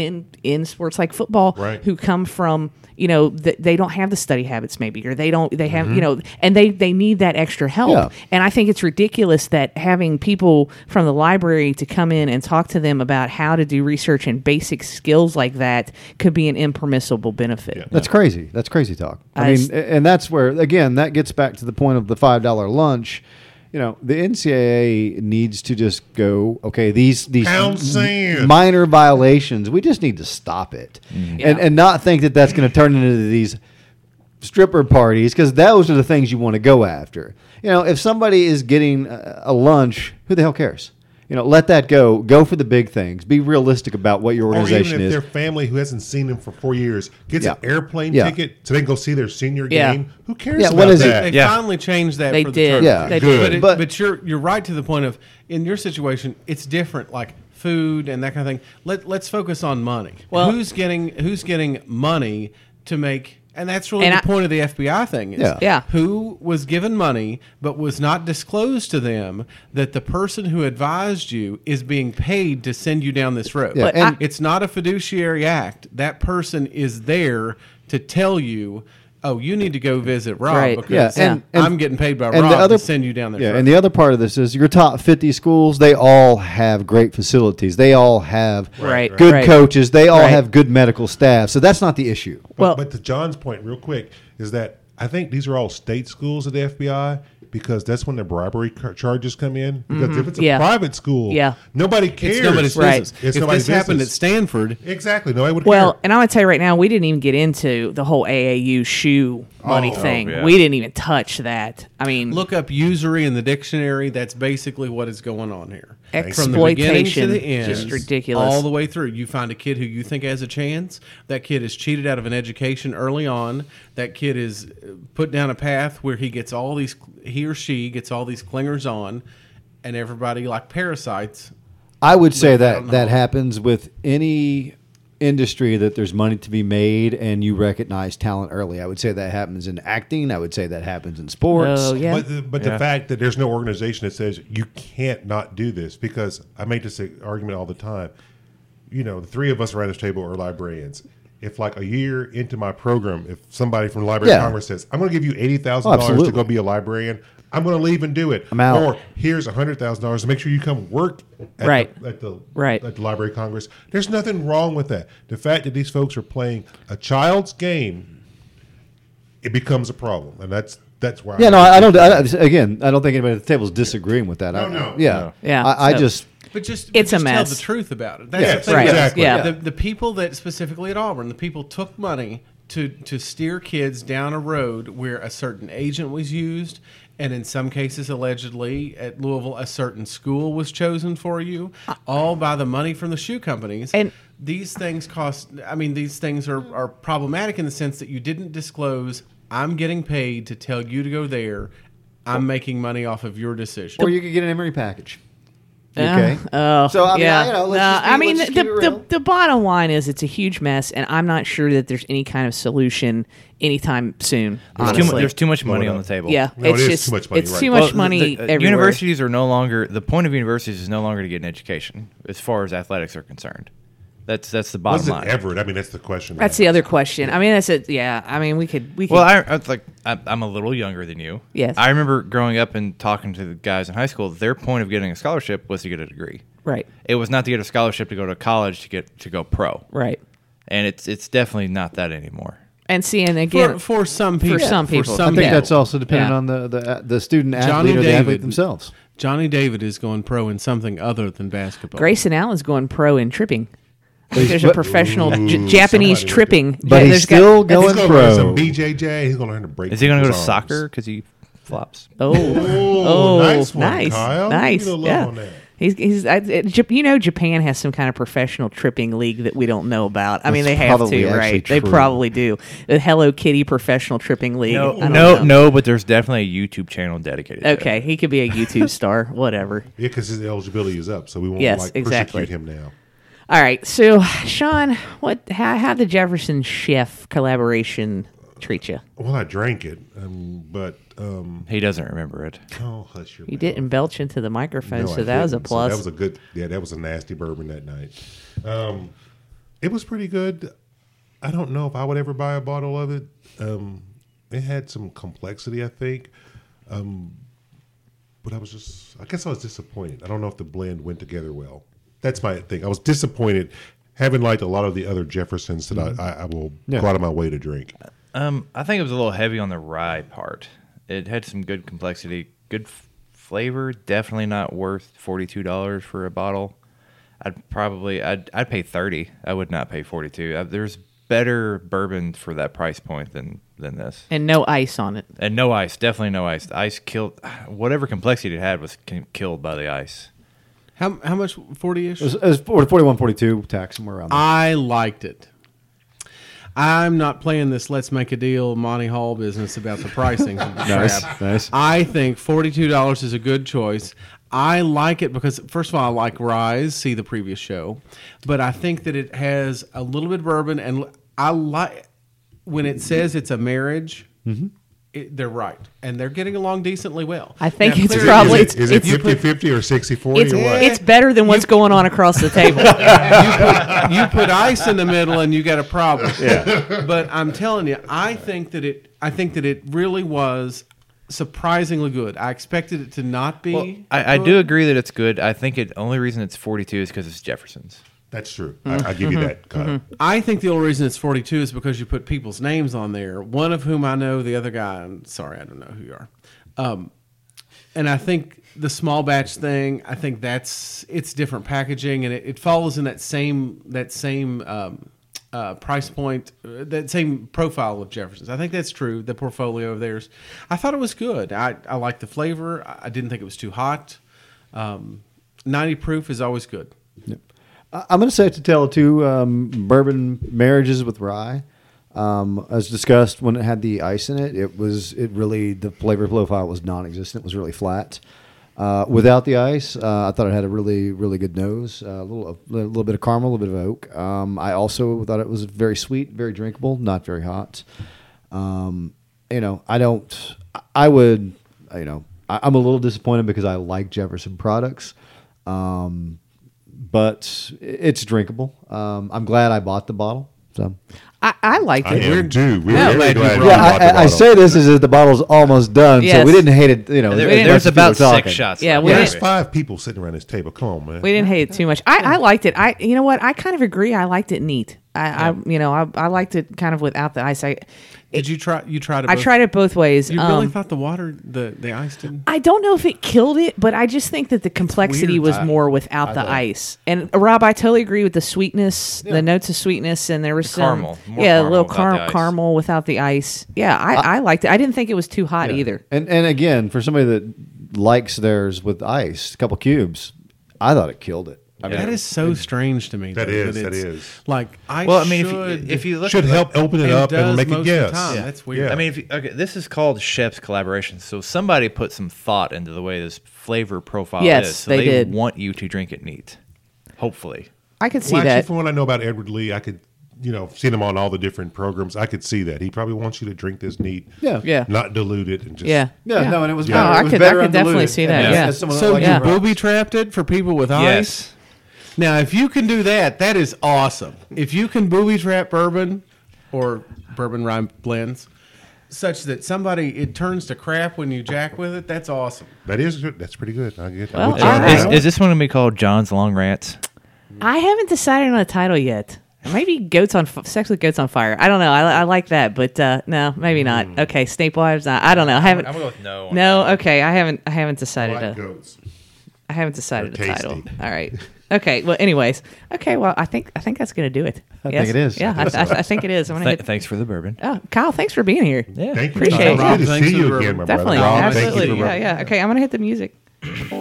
in sports like football, Right. who come from they don't have the study habits maybe, or they have Mm-hmm. and they need that extra help. Yeah. And I think it's ridiculous that having people from the library to come in and talk to them about how to do research and basic skills like that could be an impermissible benefit. Yeah. That's crazy. That's crazy talk. I I mean, s- and that's where, again, that gets back to the point of the $5 lunch. The NCAA needs to just go, okay, these Pound sand. minor violations, we just need to stop it. And not think that that's going to turn into these stripper parties, because those are the things you want to go after. If somebody is getting a lunch, who the hell cares? Let that go. Go for the big things. Be realistic about what your Or organization even if is. their family who hasn't seen them for 4 years gets Yeah. an airplane Yeah. ticket so they can go see their senior Yeah. game, who cares Yeah, about what is it? that? They Yeah. finally changed that They for the did. tournament. Yeah. They Good. did. But you're right to the point of, in your situation, it's different. Like food and that kind of thing. Let's focus on money. Well- who's getting money to make? And that's really And the point of the FBI thing. Is Yeah. who was given money but was not disclosed to them that the person who advised you is being paid to send you down this road. Yeah, But and- It's not a fiduciary act. That person is there to tell you, oh, you need to go visit Rob Right. because Yeah, and- I'm getting paid by and Rob the other- to send you down there. Yeah, first. and the other part of this is your top 50 schools, they all have great facilities. They all have Right. good Right. coaches. They all Right. have good medical staff. So that's not the issue. Well- But to John's point, real quick, is that I think these are all state schools at the FBI because that's when the bribery charges come in. Because if it's a Yeah. private school, Yeah. nobody cares. It's nobody's Right. business. It's if nobody's this happened at business. Stanford, Exactly. Nobody would Well, care. and I'm gonna tell you right now, we didn't even get into the whole AAU shoe money thing. yeah. We didn't even touch that. I mean, look up usury in the dictionary. That's basically what is going on here. From the Exploitation, beginning to the end, just ridiculous. all the way through. You find a kid who you think has a chance. That kid is cheated out of an education early on. That kid is put down a path where he or she gets all these clingers on, and everybody, like parasites. I would say Look, I don't that that know. happens with any industry that there's money to be made and you recognize talent early. I would say that happens in acting. I would say that happens in sports. Oh, yeah. But the fact that there's no organization that says you can't not do this, because I make this argument all the time. The three of us around this table are librarians. If like a year into my program, if somebody from the Library of Yeah. Congress says, I'm going to give you $80,000 Oh, absolutely. to go be a librarian, I'm going to leave and do it. I'm out. Or here's $100,000 to make sure you come work at Right. at the Right. at the Library of Congress. There's nothing wrong with that. The fact that these folks are playing a child's game, it becomes a problem, and that's why. Yeah, no, I don't. Again, I don't think anybody at the table is disagreeing with that. No. Yeah, Yeah, I so- just But just It's a just mess. Tell the truth about it. That's Yes, the thing. right. exactly. Yeah. The people that specifically at Auburn, the people took money to steer kids down a road where a certain agent was used, and in some cases, allegedly at Louisville, a certain school was chosen for you, all by the money from the shoe companies. And- these things cost. I mean, these things are problematic in the sense that you didn't disclose. I'm getting paid to tell you to go there. I'm making money off of your decision. or you could get an Emory package. Okay. Oh, So, I mean, yeah. let's No, just be- I mean, let's just keep it real. the bottom line is it's a huge mess, and I'm not sure that there's any kind of solution anytime soon. Honestly, There's too much money on the table. yeah, No, it's it is just too much money, it's right. too Well, much money everywhere. Universities are no longer, the point of universities is no longer to get an education as far as athletics are concerned. That's the bottom Was it line. ever? I mean, that's the question. That's the other question. I mean, that's it. Yeah, I mean, we could. Well, I'm a little younger than you. Yes. I remember growing up and talking to the guys in high school. Their point of getting a scholarship was to get a degree. right, It was not to get a scholarship to go to college to go pro. right, And it's definitely not that anymore. and seeing again For some people, some people. I think Yeah. that's also dependent Yeah. on the student Johnny athlete or the athlete David. themselves. Johnny David is going pro in something other than basketball. Grayson Allen's going pro in tripping. I think He's- there's a but- professional Ooh, Japanese somebody tripping. But Yeah, he's there's still He's going going to learn pro. some BJJ. He's going to learn to break. Is he going to go to people's arms. soccer because he flops? Oh, Oh, nice one, nice, Kyle. nice. You know, love Yeah. on that. Japan has some kind of professional tripping league that we don't know about. I mean, they That's have probably to, actually right? They true. probably do. The Hello Kitty professional tripping league. I don't know. No, but there's definitely a YouTube channel dedicated to it. Okay, he could be a YouTube star, whatever. Yeah, because his eligibility is up, so we won't Yes, exactly. persecute him now. All right, so Sean, how the Jefferson Chef collaboration treat you? Well, I drank it, but He doesn't remember it. oh, hush your You mouth. didn't belch into the microphone, No, so I that was a didn't. So plus. that was a good. Yeah, that was a nasty bourbon that night. It was pretty good. I don't know if I would ever buy a bottle of it. It had some complexity, I think. But I guess I was disappointed. I don't know if the blend went together well. That's my thing. I was disappointed, having liked a lot of the other Jeffersons that I will go out of my way to drink. I think it was a little heavy on the rye part. It had some good complexity, good flavor. Definitely not worth $42 for a bottle. I'd pay $30. I would not pay $42. There's better bourbon for that price point than this. and no ice on it. And no ice, definitely no ice. The ice killed whatever complexity it had was killed by the ice. How much? 40-ish? It was 41, 42 tax, somewhere around there. I liked it. I'm not playing this let's make a deal Monty Hall business about the pricing. crap. Nice. I think $42 is a good choice. I like it because, first of all, I like Rise, see the previous show. But I think that it has a little bit of bourbon, and I like when it says it's a marriage. They're right, and they're getting along decently well. I think Now, it's clearly- probably Is it it's 50-50 or 60-40 or what? it's better than what's going on across the table. you put ice in the middle and you got a problem. Yeah. But I'm telling you, I think that it really was surprisingly good. I expected it to not be. Well, I do agree that it's good. I think the only reason it's 42 is because it's Jefferson's. That's true. I give you that. Kyle. I think the only reason it's 42 is because you put people's names on there. One of whom I know, the other guy, I'm sorry, I don't know who you are. And I think the small batch thing, I think it's different packaging, and it follows in that same price point, that same profile of Jefferson's. I think that's true. The portfolio of theirs, I thought it was good. I liked the flavor. I didn't think it was too hot. 90 proof is always good. I'm going to say to tell two bourbon marriages with rye. As discussed, when it had the ice in it, the flavor profile was non-existent. It was really flat. Without the ice, I thought it had a really, really good nose. A little bit of caramel, a little bit of oak. I also thought it was very sweet, very drinkable, not very hot. I'm a little disappointed because I like Jefferson products. But it's drinkable. I'm glad I bought the bottle. So I liked I it. am too. We're No, very glad you yeah, bought the I bottle. say this as if the bottle's almost done, Yes. so we didn't hate it. You know, There's about 6 shots. shots. Yeah, left. we There's didn't- 5 people sitting around this table. Come on, man. We didn't hate it too much. I liked it. You know what? I kind of agree. I liked it neat. I liked it kind of without the ice. Did you try? You tried it. I both? tried it both ways. You really thought the water, the ice didn't? I don't know if it killed it, but I just think that the complexity weird. was more without the ice. And Rob, I totally agree with the sweetness, the notes of sweetness, and there was some caramel. More a caramel little without the ice. caramel without the ice. Yeah, I liked it. I didn't think it was too hot either. And again, for somebody that likes theirs with ice, a couple cubes, I thought it killed it. I mean, That is so strange to me. That though, is, it's that is. Like I Well, I mean, should, if you look Should at help open it up does and make most a of the guess. time. That's weird. Yeah. I mean, this is called chef's collaboration. So somebody put some thought into the way this flavor profile Yes, is. So they did. want you to drink it neat. Hopefully. I could see Well, that. actually, from what I know about Edward Lee, I could, seen him on all the different programs. I could see that. He probably wants you to drink this neat. Yeah. Not dilute it and just. Yeah. no, and it was Yeah. better. Oh, I it was could better definitely undiluted. see that, And yeah. as someone that So likes you yeah. rye. booby trapped it for people with ice. Yes. Now, if you can do that, that is awesome. If you can booby trap bourbon or bourbon rye blends, such that it turns to crap when you jack with it, that's awesome. That is good. That's pretty good. I get Well, that. all right. Is this one going to be called John's Long Rants? I haven't decided on a title yet. Maybe Sex with Goats on Fire. I don't know. I like that, but no, maybe not. Okay, Snape Wives. I don't know. I haven't. I'm going to go with no. on No, that. okay. I haven't decided. Like goats. I haven't decided a They're title. tasty. All right. Okay. Well, anyways. Okay. Well, I think that's gonna do it. I think it is. Yeah, I think it is. I'm gonna hit. Thanks for the bourbon. Oh, Kyle, thanks for being here. Yeah. Thank you. Appreciate It's it. good to Thanks see for you the again, my Definitely. brother. Rob, Absolutely. Thank you for Yeah. Okay. I'm gonna hit the music.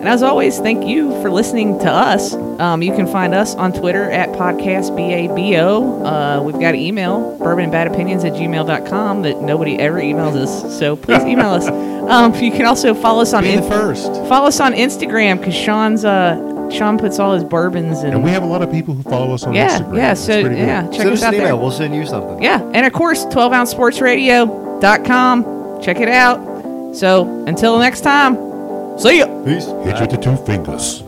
And as always, thank you for listening to us. You can find us on Twitter at podcastbabo. We've got an email, bourbonandbadopinions@gmail.com, that nobody ever emails us. So please email us. You can also follow us on Be the first. Follow us on Instagram because Sean puts all his bourbons And we have a lot of people who follow us on Instagram. Yeah, It's so pretty good. check Send us us out an there. email. We'll send you something. Yeah, and of course, 12ouncesportsradio.com. Check it out. So until next time, see ya. Peace. Hit you with the 2 fingers.